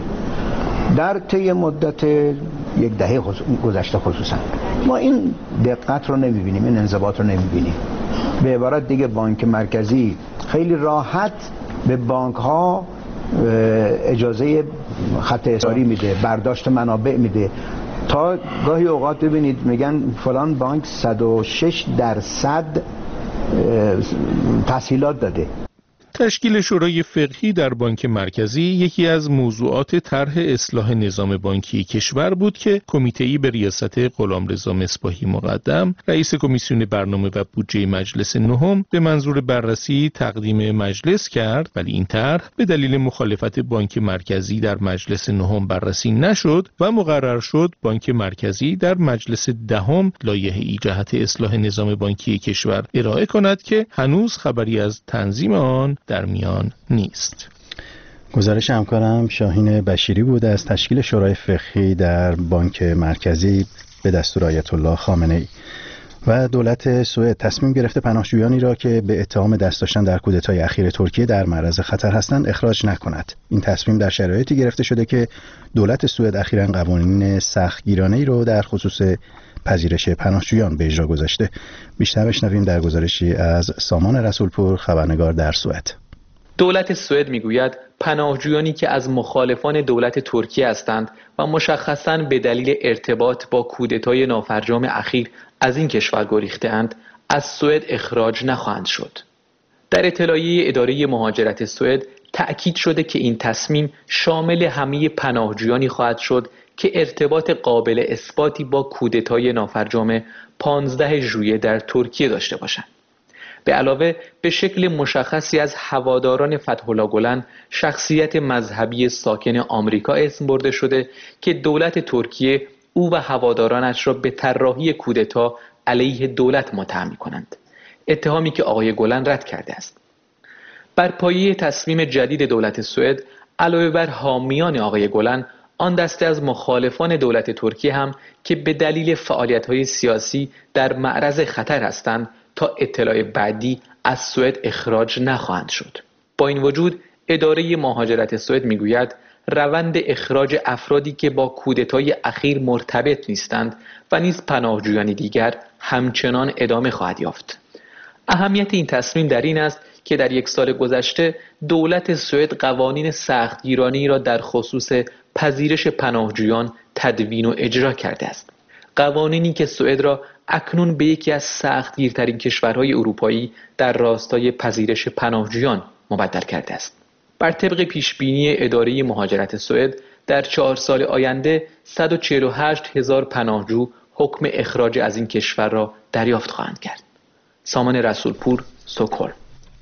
در طی مدت یک دهه گذشته خصوصا ما این دقت رو نمیبینیم، این انضباط رو نمیبینیم. به عبارت دیگه بانک مرکزی خیلی راحت به بانک ها اجازه خط اصراری میده، برداشت منابع میده. تا گاهی اوقات ببینید میگن فلان بانک صد و شش درصد تسهیلات داده. تشکیل شورای فقهی در بانک مرکزی یکی از موضوعات طرح اصلاح نظام بانکی کشور بود که کمیته‌ای به ریاست غلامرضا مصباحی مقدم، رئیس کمیسیون برنامه و بودجه مجلس نهم، به منظور بررسی تقدیم مجلس کرد، ولی این طرح به دلیل مخالفت بانک مرکزی در مجلس نهم بررسی نشد و مقرر شد بانک مرکزی در مجلس دهم لایحه‌ای جهت اصلاح نظام بانکی کشور ارائه کند که هنوز خبری از تنظیم آن در میان نیست. گزارش همکارم شاهین بشیری بود از تشکیل شورای فقهی در بانک مرکزی به دستور آیت الله خامنه‌ای. و دولت سوئد تصمیم گرفته پناهجویانی را که به اتهام دست داشتن در کودتای اخیر ترکیه در معرض خطر هستند اخراج نکند. این تصمیم در شرایطی گرفته شده که دولت سوئد اخیراً قوانین سختگیرانه‌ای را در خصوص پذیرش پناهجویان به اجرا گذاشته. بیشتر بشنویم در گزارشی از سامان رسولپور، خبرنگار در سوئد. دولت سوئد میگوید پناهجویانی که از مخالفان دولت ترکیه هستند و مشخصاً به دلیل ارتباط با کودتای نافرجام اخیر از این کشور گریخته‌اند، از سوئد اخراج نخواهند شد. در اطلاعیه اداره مهاجرت سوئد تأکید شده که این تصمیم شامل همه پناهجویانی خواهد شد که ارتباط قابل اثباتی با کودتای نافرجام پانزده ژوئیه در ترکیه داشته باشند. به علاوه به شکل مشخصی از هواداران فتح‌الله گلن، شخصیت مذهبی ساکن آمریکا اسم برده شده که دولت ترکیه او و هوادارانش را به طراحی کودتا علیه دولت متهم می‌کنند، اتهامی که آقای گلن رد کرده است. بر پایه تصمیم جدید دولت سوئد، علاوه بر حامیان آقای گلن، آن دسته از مخالفان دولت ترکیه هم که به دلیل فعالیت‌های سیاسی در معرض خطر هستند تا اطلاع بعدی از سوئد اخراج نخواهند شد. با این وجود اداره مهاجرت سوئد میگوید روند اخراج افرادی که با کودتای اخیر مرتبط نیستند و نیز پناهجویان دیگر همچنان ادامه خواهد یافت. اهمیت این تصمیم در این است که در یک سال گذشته دولت سوئد قوانین سختگیرانه‌ای را در خصوص پذیرش پناهجویان تدوین و اجرا کرده است. قوانینی که سوئد را اکنون به یکی از سختگیرترین کشورهای اروپایی در راستای پذیرش پناهجویان مبدل کرده است. بر طبق پیشبینی اداره مهاجرت سوئد در چهار سال آینده صد و چهل و هشت هزار پناهجو حکم اخراج از این کشور را دریافت خواهند کرد. سامان رسولپور، استکهلم.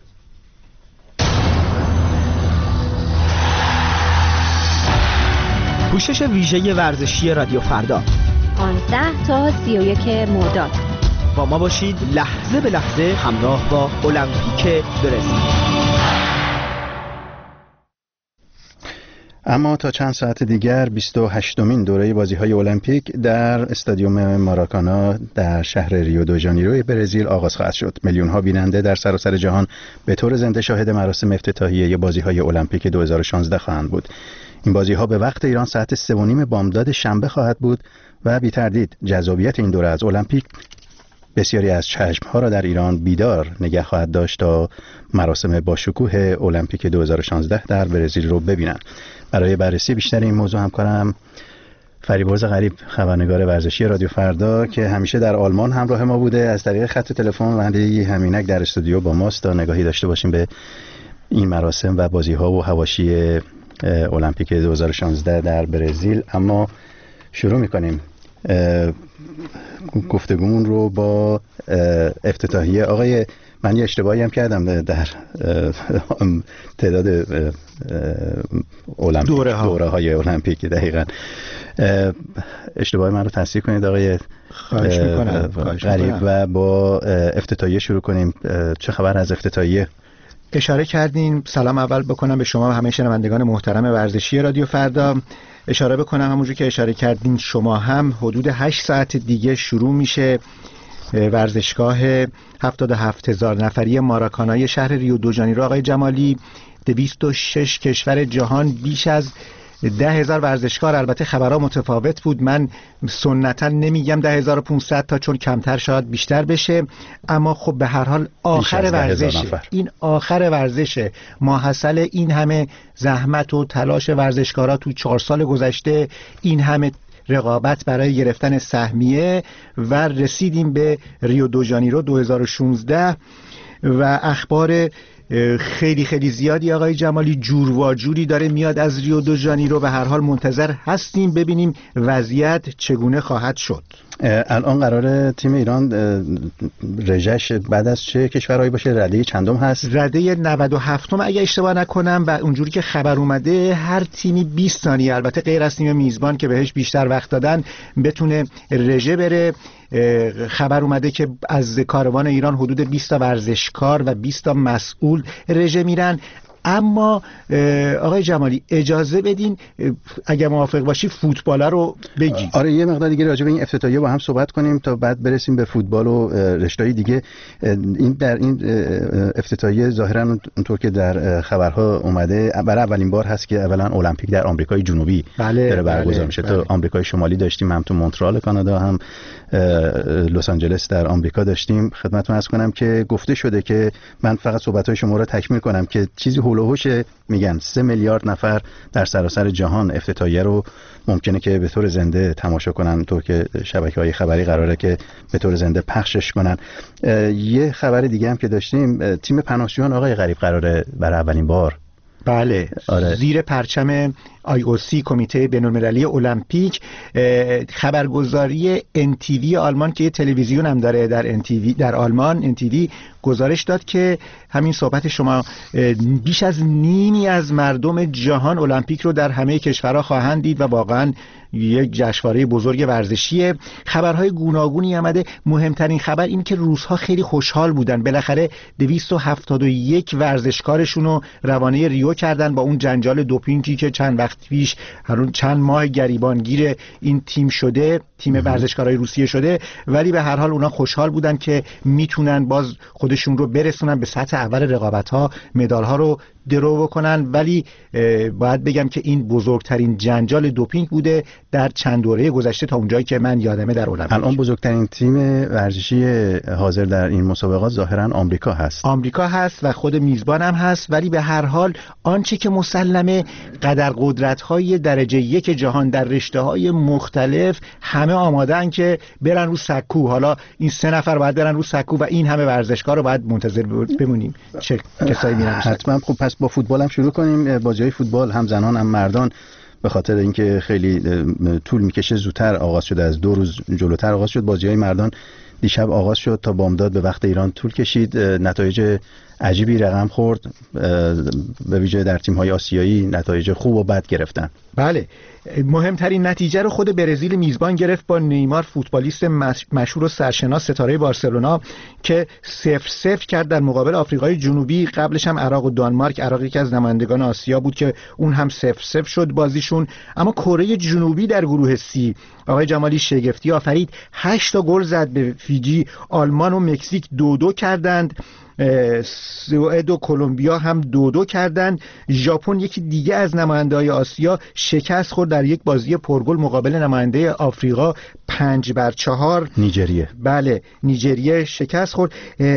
پوشش ویژه ورزشی رادیو فردا پانزده تا سی و یک مرداد. با ما باشید لحظه به لحظه همراه با المپیک برزیل. اما تا چند ساعت دیگر بیست و هشتمین دوره بازی‌های المپیک در استادیوم ماراکانا در شهر ریو دو ژانیرو برزیل آغاز خواهد شد. میلیون‌ها بیننده در سراسر جهان به طور زنده شاهد مراسم افتتاحیه بازی‌های المپیک دو هزار و شانزده خواهند بود. این بازی‌ها به وقت ایران ساعت سه و نیم بامداد شنبه خواهد بود و بی تردید جذابیت این دوره از المپیک بسیاری از چشم‌ها را در ایران بیدار نگه خواهد داشت تا مراسم با شکوه المپیک دو هزار و شانزده در برزیل رو ببینند. برای بررسی بیشتر این موضوع همکارم فریبرز غریب، خبرنگار ورزشی رادیو فردا که همیشه در آلمان همراه ما بوده، از طریق خط تلفن راننده همینک در استودیو با ماست تا نگاهی داشته باشیم به این مراسم و بازی‌ها و حواشی المپیک دو هزار و شانزده در برزیل. اما شروع می‌کنیم گفتگومون رو با افتتاحیه. آقای من یه اشتباهی هم کردم در تعداد المپیک دوره, ها. دوره های المپیک، دقیقاً اشتباه من رو تصحیح کنید آقای خواهش میکنم غریب و با افتتاحیه شروع کنیم. چه خبر از افتتاحیه؟ اشاره کردین. سلام اول بکنم به شما و همه شنوندگان محترم ورزشی رادیو فردا. اشاره بکنم همونجور که اشاره کردین شما هم حدود هشت ساعت دیگه شروع میشه ورزشگاه هفتاد و هفت هزار نفری ماراکانای شهر ریو دو ژانیرو. آقای جمالی، دویست و شش کشور جهان، بیش از ده هزار ورزشکار. البته خبرها متفاوت بود، من سنتا نمیگم ده هزار و پانصد تا چون کمتر شاید بیشتر بشه، اما خب به هر حال آخر ورزش، این آخر ورزشه، ماحصل این همه زحمت و تلاش ورزشکارا تو چهار سال گذشته، این همه رقابت برای گرفتن سهمیه و رسیدیم به ریو دو ژانیرو دو هزار و شانزده و اخبار خیلی خیلی زیادی آقای جمالی جور و جوری داره میاد از ریو دو ژانیرو. به هر حال منتظر هستیم ببینیم وضعیت چگونه خواهد شد. الان قراره تیم ایران رژش بعد از چه کشورهایی باشه؟ رده چندم هست؟ رده نود و هفتم اگه اشتباه نکنم و اونجوری که خبر اومده هر تیمی بیست ثانیه، البته غیر از تیم میزبان که بهش بیشتر وقت دادن، بتونه رژه بره. خبر اومده که از کاروان ایران حدود بیست تا ورزشکار و بیست تا مسئول رژه میرن. اما آقای جمالی اجازه بدین اگر موافق باشی فوتبال رو بگی. آره یه مقدار دیگه راجع به این افتتاحیه با هم صحبت کنیم تا بعد برسیم به فوتبال و رشته‌های دیگه. این در این افتتاحیه ظاهرا اونطور که در خبرها اومده برای اولین بار هست که اولا المپیک در آمریکای جنوبی بله، داره برگزار میشه. بله. تا آمریکای شمالی داشتیم، هم تو مونترال کانادا، هم لس آنجلس در آمریکا داشتیم. خدمتتون عرض کنم که گفته شده که من فقط صحبت‌های شما رو تکمیل کنم که چیزی هول و هوش میگن سه میلیارد نفر در سراسر جهان افتتاحیه رو ممکنه که به طور زنده تماشا کنن، طور که شبکه‌های خبری قراره که به طور زنده پخشش کنن. یه خبر دیگه هم که داشتیم، تیم پناهجویان آقای غریب قراره برای اولین بار بله آره. زیر پرچم آی او سی کمیته بین‌المللی المپیک خبرگزاری ان تی وی آلمان که یه تلویزیون هم داره در ان تی وی در آلمان، ان تی وی گزارش داد که همین صحبت شما بیش از نیمی از مردم جهان المپیک رو در همه کشورها خواهند دید و واقعا یک جشنواره بزرگ ورزشیه. خبرهای گوناگونی آمده. مهمترین خبر این که روس‌ها خیلی خوشحال بودن، بالاخره دویست و هفتاد و یک ورزشکارشون رو روانه ریو کردن با اون جنجال دوپینگی که چند وقت پیش هرون چند ماه گریبانگیر این تیم شده، تیم ورزشکارای روسیه شده، ولی به هر حال اونا خوشحال بودن که میتونن باز خودشون رو برسونن به سطح اول رقابت‌ها، مدال‌ها رو درو بکنن. ولی باید بگم که این بزرگترین جنجال دوپینگ بوده در چند دوره گذشته تا اونجایی که من یادمه در المپیک. الان بزرگترین تیم ورزشی حاضر در این مسابقات ظاهرا آمریکا هست. آمریکا هست و خود میزبان هم هست، ولی به هر حال آنچه که مسلمه قدر قدرت‌های درجه یک جهان در رشته‌های مختلف همه آماده‌اند که برن رو سکو. حالا این سه نفر باید برن رو سکو و این همه ورزشکار رو باید منتظر بمونیم چه کسایی میرن. حتما. خب پس با فوتبال هم شروع کنیم. بازی‌های فوتبال هم زنان هم مردان به خاطر اینکه خیلی طول میکشه زودتر آغاز شده، از دو روز جلوتر آغاز شد. بازی‌های مردان دیشب آغاز شد تا بامداد به وقت ایران طول کشید. نتایج عجیبی رقم خورد، به ویژه در تیم‌های آسیایی نتایج خوب و بد گرفتن. بله، مهمترین نتیجه رو خود برزیل میزبان گرفت با نیمار، فوتبالیست مشهور و سرشناس ستاره بارسلونا که صفر صفر کرد در مقابل آفریقای جنوبی. قبلش هم عراق و دانمارک، عراق یکی از نمایندگان آسیا بود که اون هم صفر صفر شد بازیشون. اما کره جنوبی در گروه سی آقای جمالی شگفتی آفرید، هشت تا گل زد به فیجی. آلمان و مکزیک دو دو کردند، سوئد و کلمبیا هم دو دو کردند. ژاپن یکی دیگه از نماینده‌های آسیا شکست خورد در یک بازی پرگل مقابل نماینده آفریقا پنج بر چهار. نیجریه. بله، نیجریه شکست خورد.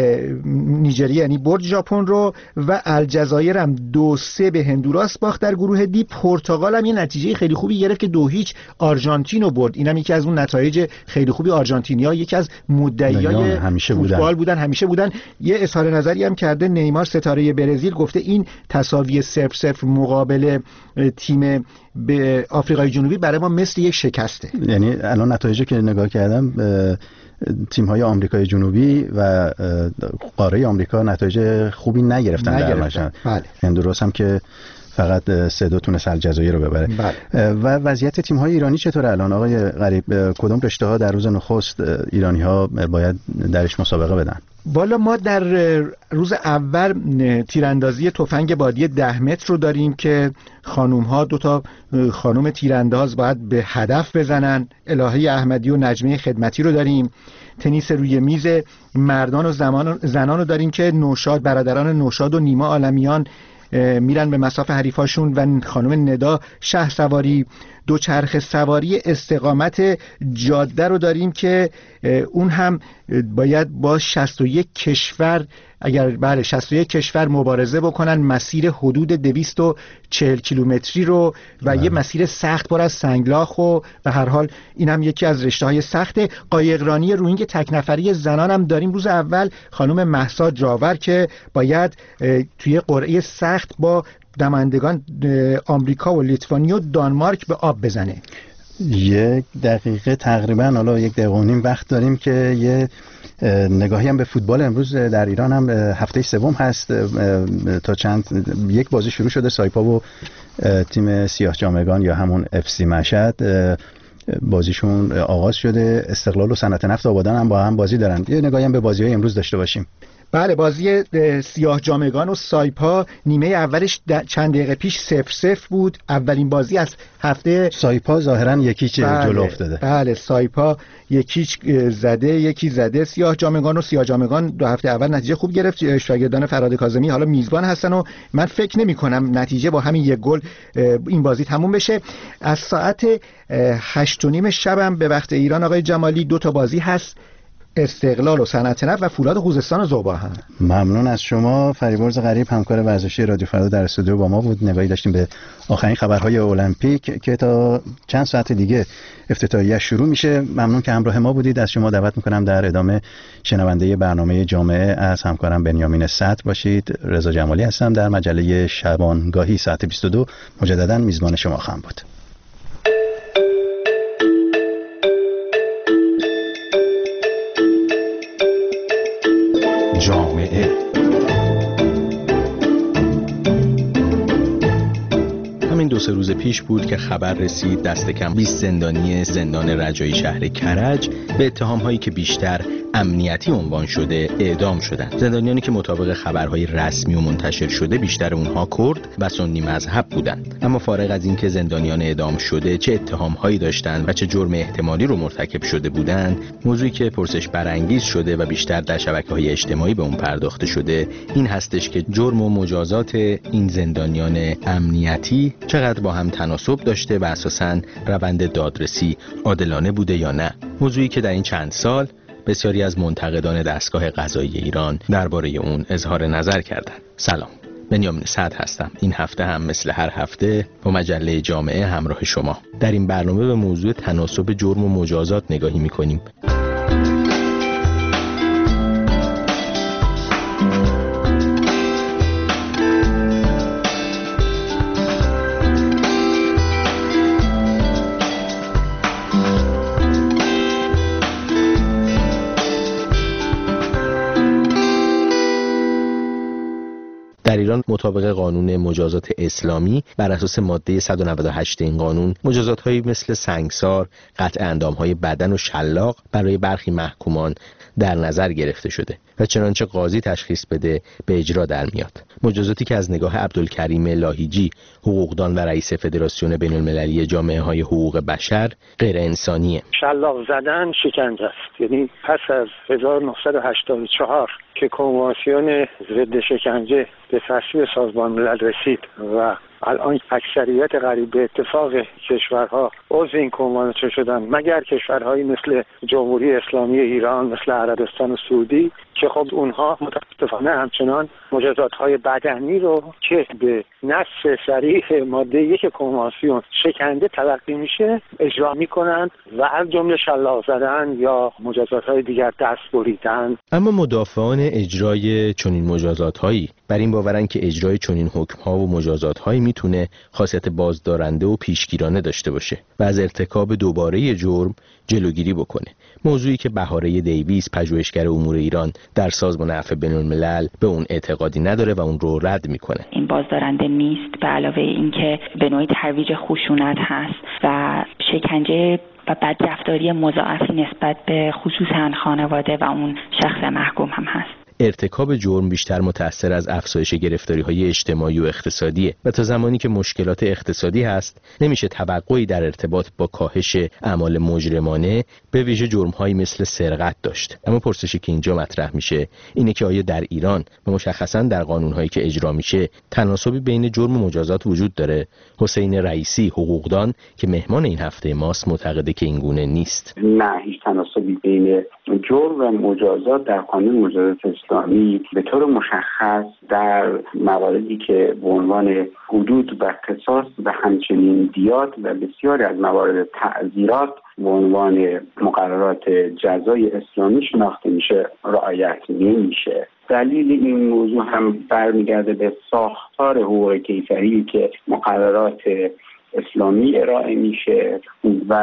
نیجریه یعنی برد ژاپن رو و الجزایر هم دو سه به هندوراس باخت. در گروه دی پرتغال هم یه نتیجه خیلی خوبی گرفت که دو هیچ آرژانتین رو برد. اینم یکی از اون نتایج خیلی خوبی. آرژانتینیا یکی از مدعیای فوتبال بودن، همیشه بودن. یه اظهار نظری هم کرده نیمار ستاره برزیل، گفته این تساوی صفر صفر مقابل تیم به آفریقای جنوبی برای ما مثل یک شکسته. یعنی الان نتایجی که نگاه کردم تیم‌های آمریکای جنوبی و قاره آمریکا نتایج خوبی نگرفتن, نگرفتن. در مجموع. بله. هندوراس هم که فقط سه دو تونست الجزایر رو ببره. بله. و وضعیت تیم‌های ایرانی چطوره الان آقای غریب؟ کدوم رشته‌ها در روز نخست ایرانی‌ها باید درش مسابقه بدن؟ والا ما در روز اول تیراندازی تفنگ بادی ده متر رو داریم که خانوم ها دو تا خانوم تیرانداز باید به هدف بزنن. الهه احمدی و نجمه خدمتی رو داریم. تنیس روی میز مردان و زنان رو داریم که نوشاد، برادران نوشاد و نیما عالمیان میرن به مصاف حریفاشون و خانم ندا شه سواری. دوچرخه سواری استقامت جاده رو داریم که اون هم باید با شصت و یک کشور، اگر بله شصت و یک کشور مبارزه بکنن، مسیر حدود دویست و چهل کیلومتری رو و یه مسیر سخت پر از سنگلاخ و به هر حال این هم یکی از رشته‌های سخت. قایقرانی روینگ تک نفری زنان هم داریم روز اول، خانم مهسا جاور که باید توی قرعه سخت با نمایندگان آمریکا و لیتوانی و دانمارک به آب بزنه. یک دقیقه تقریبا، حالا یک دقیقه و نیم وقت داریم که یه نگاهی هم به فوتبال. امروز در ایران هم هفته سوم هست، تا چند یک بازی شروع شده. سایپا و تیم سیاه جامگان یا همون اف سی مشهد بازیشون آغاز شده. استقلال و صنعت نفت آبادان هم با هم بازی دارن. یه نگاهی هم به بازی‌های امروز داشته باشیم. بله، بازی سیاه جامگان و سایپا نیمه اولش چند دقیقه پیش صفر صفر بود. اولین بازی از هفته. سایپا ظاهرا یکیچ بله، جلو افتاده. بله، سایپا یکیچ زده یکی زده سیاه جامگان و سیاه جامگان دو هفته اول نتیجه خوب گرفت. شاگردان فرهاد کاظمی حالا میزبان هستن و من فکر نمی کنم نتیجه با همین یک گل این بازی تموم بشه. از ساعت هشت و نیم شبم به وقت ایران آقای جمالی دو تا بازی هست، استقلال و صنعت نفت و فولاد خوزستان و ذوباهن. ممنون از شما. فریبرز غریب همکار ورزشی رادیو فردا در استودیو با ما بود. نگاهی داشتیم به آخرین خبرهای المپیک که تا چند ساعت دیگه افتتاحیه‌اش شروع میشه. ممنون که همراه ما بودید. از شما دعوت میکنم در ادامه شنونده برنامه جامعه از همکارم بنیامین سعد باشید. رضا جمالی هستم. در مجله شبانگاهی ساعت بیست و دو مجددا میزبان شما خواهم بود. جامعه همین دو سه روز پیش بود که خبر رسید دست کم بیست زندانی زندان رجایی شهر کرج به اتهام‌هایی که بیشتر امنیتی عنوان شده اعدام شدند. زندانیانی که مطابق خبرهای رسمی و منتشر شده بیشتر اونها کرد و سنی مذهب بودند. اما فارغ از اینکه زندانیان اعدام شده چه اتهام‌هایی داشتند و چه جرم احتمالی رو مرتکب شده بودند، موضوعی که پرسش برانگیز شده و بیشتر در شبکه‌های اجتماعی به اون پرداخته شده این هستش که جرم و مجازات این زندانیان امنیتی چقدر با هم تناسب داشته و اساساً روند دادرسی عادلانه بوده یا نه. موضوعی که در این چند سال بسیاری از منتقدان دستگاه قضایی ایران درباره اون اظهار نظر کردند. سلام، بنیامین سعد هستم. این هفته هم مثل هر هفته با مجله جامعه همراه شما. در این برنامه به موضوع تناسب جرم و مجازات نگاهی می‌کنیم. در ایران مطابق قانون مجازات اسلامی بر اساس ماده صد و نود و هشت این قانون مجازات‌هایی مثل سنگسار، قطع اندام‌های بدن و شلاق برای برخی محکومان در نظر گرفته شده و چنانچه قاضی تشخیص بده به اجرا در میاد. مجازاتی که از نگاه عبدالکریم لاهیجی، حقوقدان و رئیس فدراسیون بین‌المللی جامعه‌های حقوق بشر، غیر انسانیه. شلاق زدن شکنجه است. یعنی پس از هزار و نهصد و هشتاد و چهار که کنوانسیون ضد شکنجه به تصویب سازمان ملل رسید و الان اکثریت قریب به اتفاق کشورها عضو این کنوانسیون شدن مگر کشورهایی مثل جمهوری اسلامی ایران، مثل عربستان و سعودی که خب اونها متاسفانه همچنان مجازات‌های بدنی رو که به نص صریح ماده یک کنوانسیون شکنجه تلقی میشه اجرا میکنن و از جمله شلاق زدن یا مجازات‌های دیگر دست بریدن. اما مدافعان اجرای چنین مجازات‌هایی بر این باورن که اجرای چنین حکم‌ها و مجازات‌هایی میتونه خاصیت بازدارنده و پیشگیرانه داشته باشه و از ارتکاب دوباره جرم جلوگیری بکنه. موضوعی که بهاره دیویس، پژوهشگر امور ایران در سازمان عفو بین‌الملل به اون اعتقادی نداره و اون رو رد میکنه. این بازدارنده نیست، به علاوه اینکه به نوعی ترویج خشونت هست و شکنجه و بدرفتاری مضاعفی نسبت به خصوصا خانواده و اون شخص محکوم هم هست. ارتکاب جرم بیشتر متأثر از افزایش گرفتاری‌های اجتماعی و اقتصادیه و تا زمانی که مشکلات اقتصادی هست نمیشه توقعی در ارتباط با کاهش اعمال مجرمانه به ویژه جرم‌هایی مثل سرقت داشت. اما پرسشی که اینجا مطرح میشه اینه که آیا در ایران و مشخصاً در قانون‌هایی که اجرا میشه تناسبی بین جرم و مجازات وجود داره؟ حسین رئیسی، حقوقدان که مهمان این هفته ماست، معتقده که این گونه نیست. نه، هیچ تناسبی بین جرم و مجازات در قانون مجازات اسلامی به طور مشخص در مواردی که به عنوان حدود و قصاص و همچنین دیات و بسیاری از موارد تعزیرات به عنوان مقررات جزای اسلامی شناخته میشه رعایت نمیشه. دلیل این موضوع هم برمیگرده به ساختار حقوق کیفری که مقررات اسلامی ارائه میشه و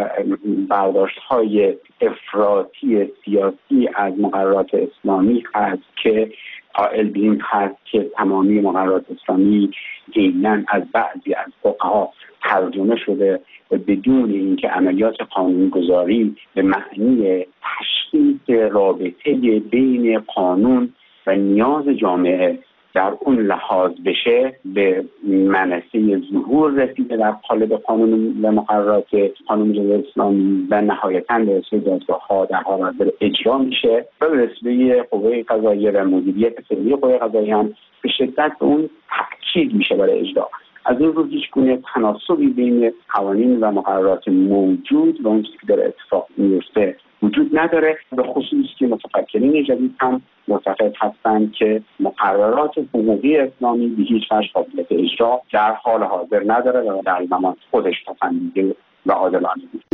برداشت‌های افراطی سیاسی از مقررات اسلامی هست که قائل به این هست که تمامی مقررات اسلامی ضمناً از بعضی از فقها ترجمه شده و بدون اینکه عملیات قانونگذاری به معنی تشخیص رابطه بین قانون و نیاز جامعه در اون لحاظ بشه به منصه ظهور رسیده در قالب قانون و مقررات قانون جمهوری اسلامی و نهایتاً به رسوی دادگاه‌ها در حاضر اجرا میشه و به رسوی قوه قضاییه و مدیریت فعلی قوه قضاییه هم به شدت به اون تاکید میشه برای اجرا. از این رو هیچ گونه تناسبی بین قوانین و مقررات موجود و اون چیزی که داره اتفاق میفته وجود نداره. به خصوص که متفکرین جدید هم معتقد هستند که مقررات حقوقی اسلامی به هیچ وجه قابلیت اجرا در حال حاضر نداره و در زمان خودش پسندیده و عادلانه بود.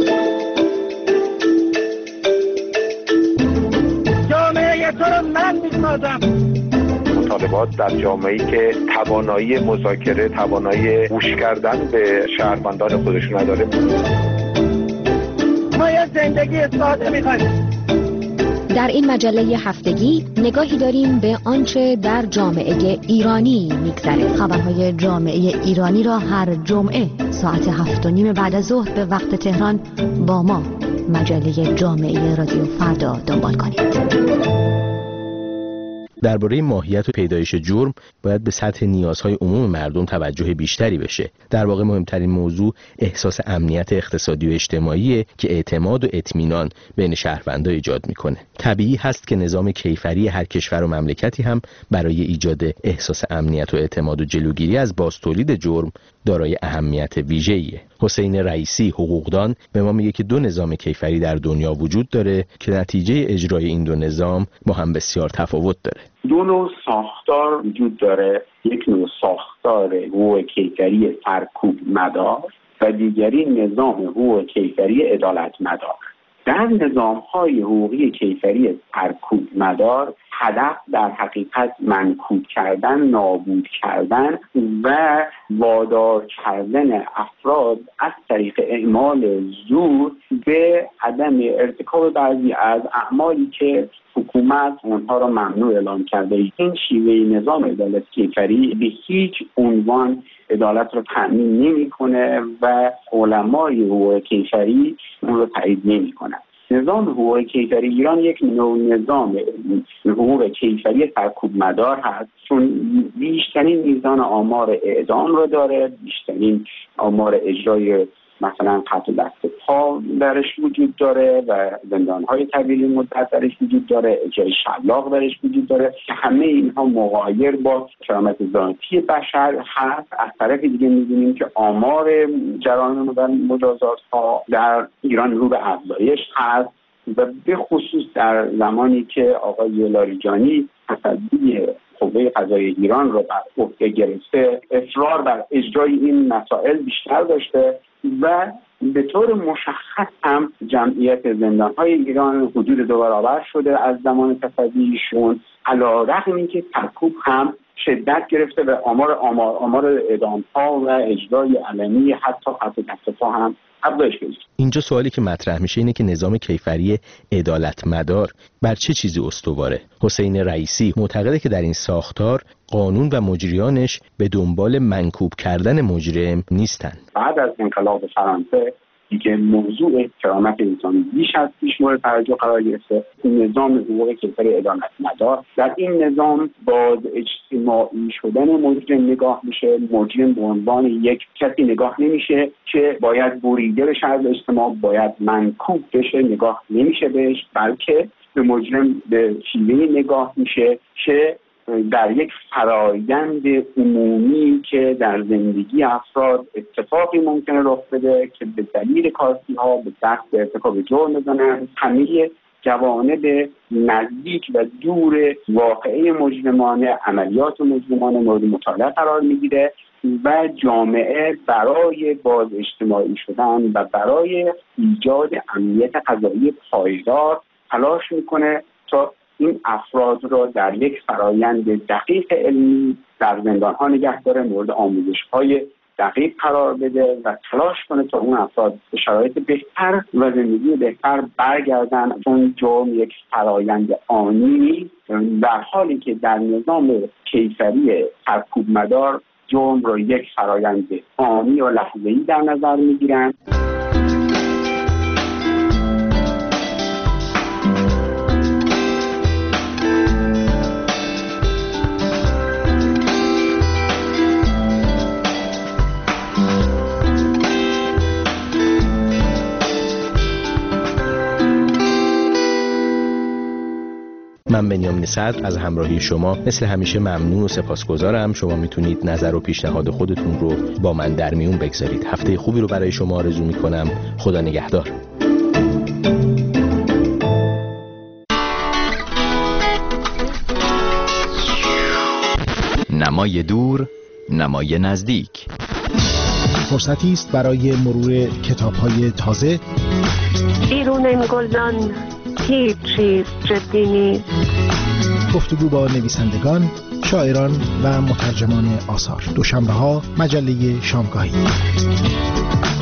جامعه تو رو من میسازم. مطالبات در جامعه‌ای که توانایی مذاکره، توانایی گوش کردن به شهروندان خودشون نداره. ما یه زندگی ساده می‌خوایم. در این مجله هفتگی نگاهی داریم به آنچه در جامعه ایرانی میگذره. خبرهای جامعه ایرانی را هر جمعه ساعت هفت و نیم بعد از ظهر به وقت تهران با ما مجله جامعه رادیو فردا دنبال کنید. درباره ماهیت و پیدایش جرم باید به سطح نیازهای عموم مردم توجه بیشتری بشه. در واقع مهمترین موضوع احساس امنیت اقتصادی و اجتماعی که اعتماد و اطمینان بین شهروندان ایجاد میکنه. طبیعی هست که نظام کیفری هر کشور و مملکتی هم برای ایجاد احساس امنیت و اعتماد و جلوگیری از بازتولید جرم دارای اهمیت ویژه‌ایه. حسین رئیسی حقوقدان به ما میگه که دو نظام کیفری در دنیا وجود داره که نتیجه اجرای این دو نظام با هم بسیار تفاوت داره. دو نوع ساختار وجود داره، یک نوع ساختار حقوق کیفری سرکوب مدار و دیگری نظام حقوق کیفری عدالت مدار. در نظام‌های حقوقی کیفری سرکوب مدار هدف در حقیقت منکوب کردن، نابود کردن و وادار کردن افراد از طریق اعمال زور به عدم ارتکاب بعضی از اعمالی که حکومت اونها را ممنوع اعلام کرده. این شیوه نظام عدالت کیفری به هیچ عنوان عدالت را تأمین نمی‌کنه و علمای حقوق کیفری اون را تایید نمی‌کنند. نظام حقوق کیفری ایران یک نوع نظام حقوق کیفری سرکوب مدار هست، چون بیشترین میزان آمار اعدام را داره، بیشترین آمار اجرای مثلا قطع دست پا درش وجود داره و زندان‌های طویل مدت درش وجود داره، اجرای شلاق درش وجود داره که همه اینها مغایر با کرامت ذاتی بشر هست. از طرف دیگه می‌بینیم که آمار جرایم و مجازات‌ها در ایران رو به افزایش هست و به خصوص در زمانی که آقای لاریجانی تصدی قوه قضاییه ایران رو بر عهده گرفته، اصرار بر اجرای این مسائل بیشتر داشته و به طور مشخص هم جمعیت زندان‌های ایران حدود دو برابر شده از زمان تصدی ایشون، علی‌رغم اینکه سرکوب هم شدت گرفته و آمار آمار آمار اعدام‌ها و اجرای علنی حتی قطع دست پا هم افزایش پیدا. اینجا سوالی که مطرح میشه اینه که نظام کیفری عدالت مدار بر چه چیزی استواره؟ حسین رئیسی معتقده که در این ساختار قانون و مجریانش به دنبال منکوب کردن مجرم نیستند. بعد از انقلاب فرانسه دیگه موضوع کرامت انسانی بیش از پیش مورد توجه قرار گرفته. نظام حقوق کیفری عدالت مدار در این نظام باز اجتماعی شدن مجرم نگاه میشه. مجرم به عنوان یک کسی نگاه نمیشه که باید بریده بشه از اجتماع، باید منکوب بشه نگاه نمیشه بهش، بلکه به مجرم به شیوه نگاه میشه که در یک فرایند عمومی که در زندگی افراد اتفاقی ممکنه رخ بده که به دلیل کاستی ها به دست به ارتکاب جرم بزنن، همه جوانب نزدیک و دور واقعه مجرمانه، عملیات مجرمانه مورد مطالعه قرار میگیره و جامعه برای باز اجتماعی شدن و برای ایجاد امنیت قضایی پایدار تلاش میکنه تا این افراد را در یک فرایند دقیق علمی در زندان‌ها نگه داره، مورد آموزش‌های دقیق قرار بده و تلاش کنه تا اون افراد به شرایط بهتر و زندگی بهتر برگردن. چون جرم یک فرایند آنی نیست، در حالی که در نظام کیفری سرکوب مدار جرم را یک فرایند آنی و لحظه‌ای در نظر می‌گیرند. من بنیامین صدر از همراهی شما مثل همیشه ممنون و سپاسگزارم. شما میتونید نظر و پیشنهاد خودتون رو با من در میون بگذارید. هفته خوبی رو برای شما آرزو میکنم. خدا نگهدار. نمای دور، نمای نزدیک. فرصتی است برای مرور کتاب‌های تازه. بیرون این گلدان هیچ چیز جدی نیست. گفتگو با نویسندگان، شاعران و مترجمان آثار. دوشنبه‌ها مجله شامگاهی.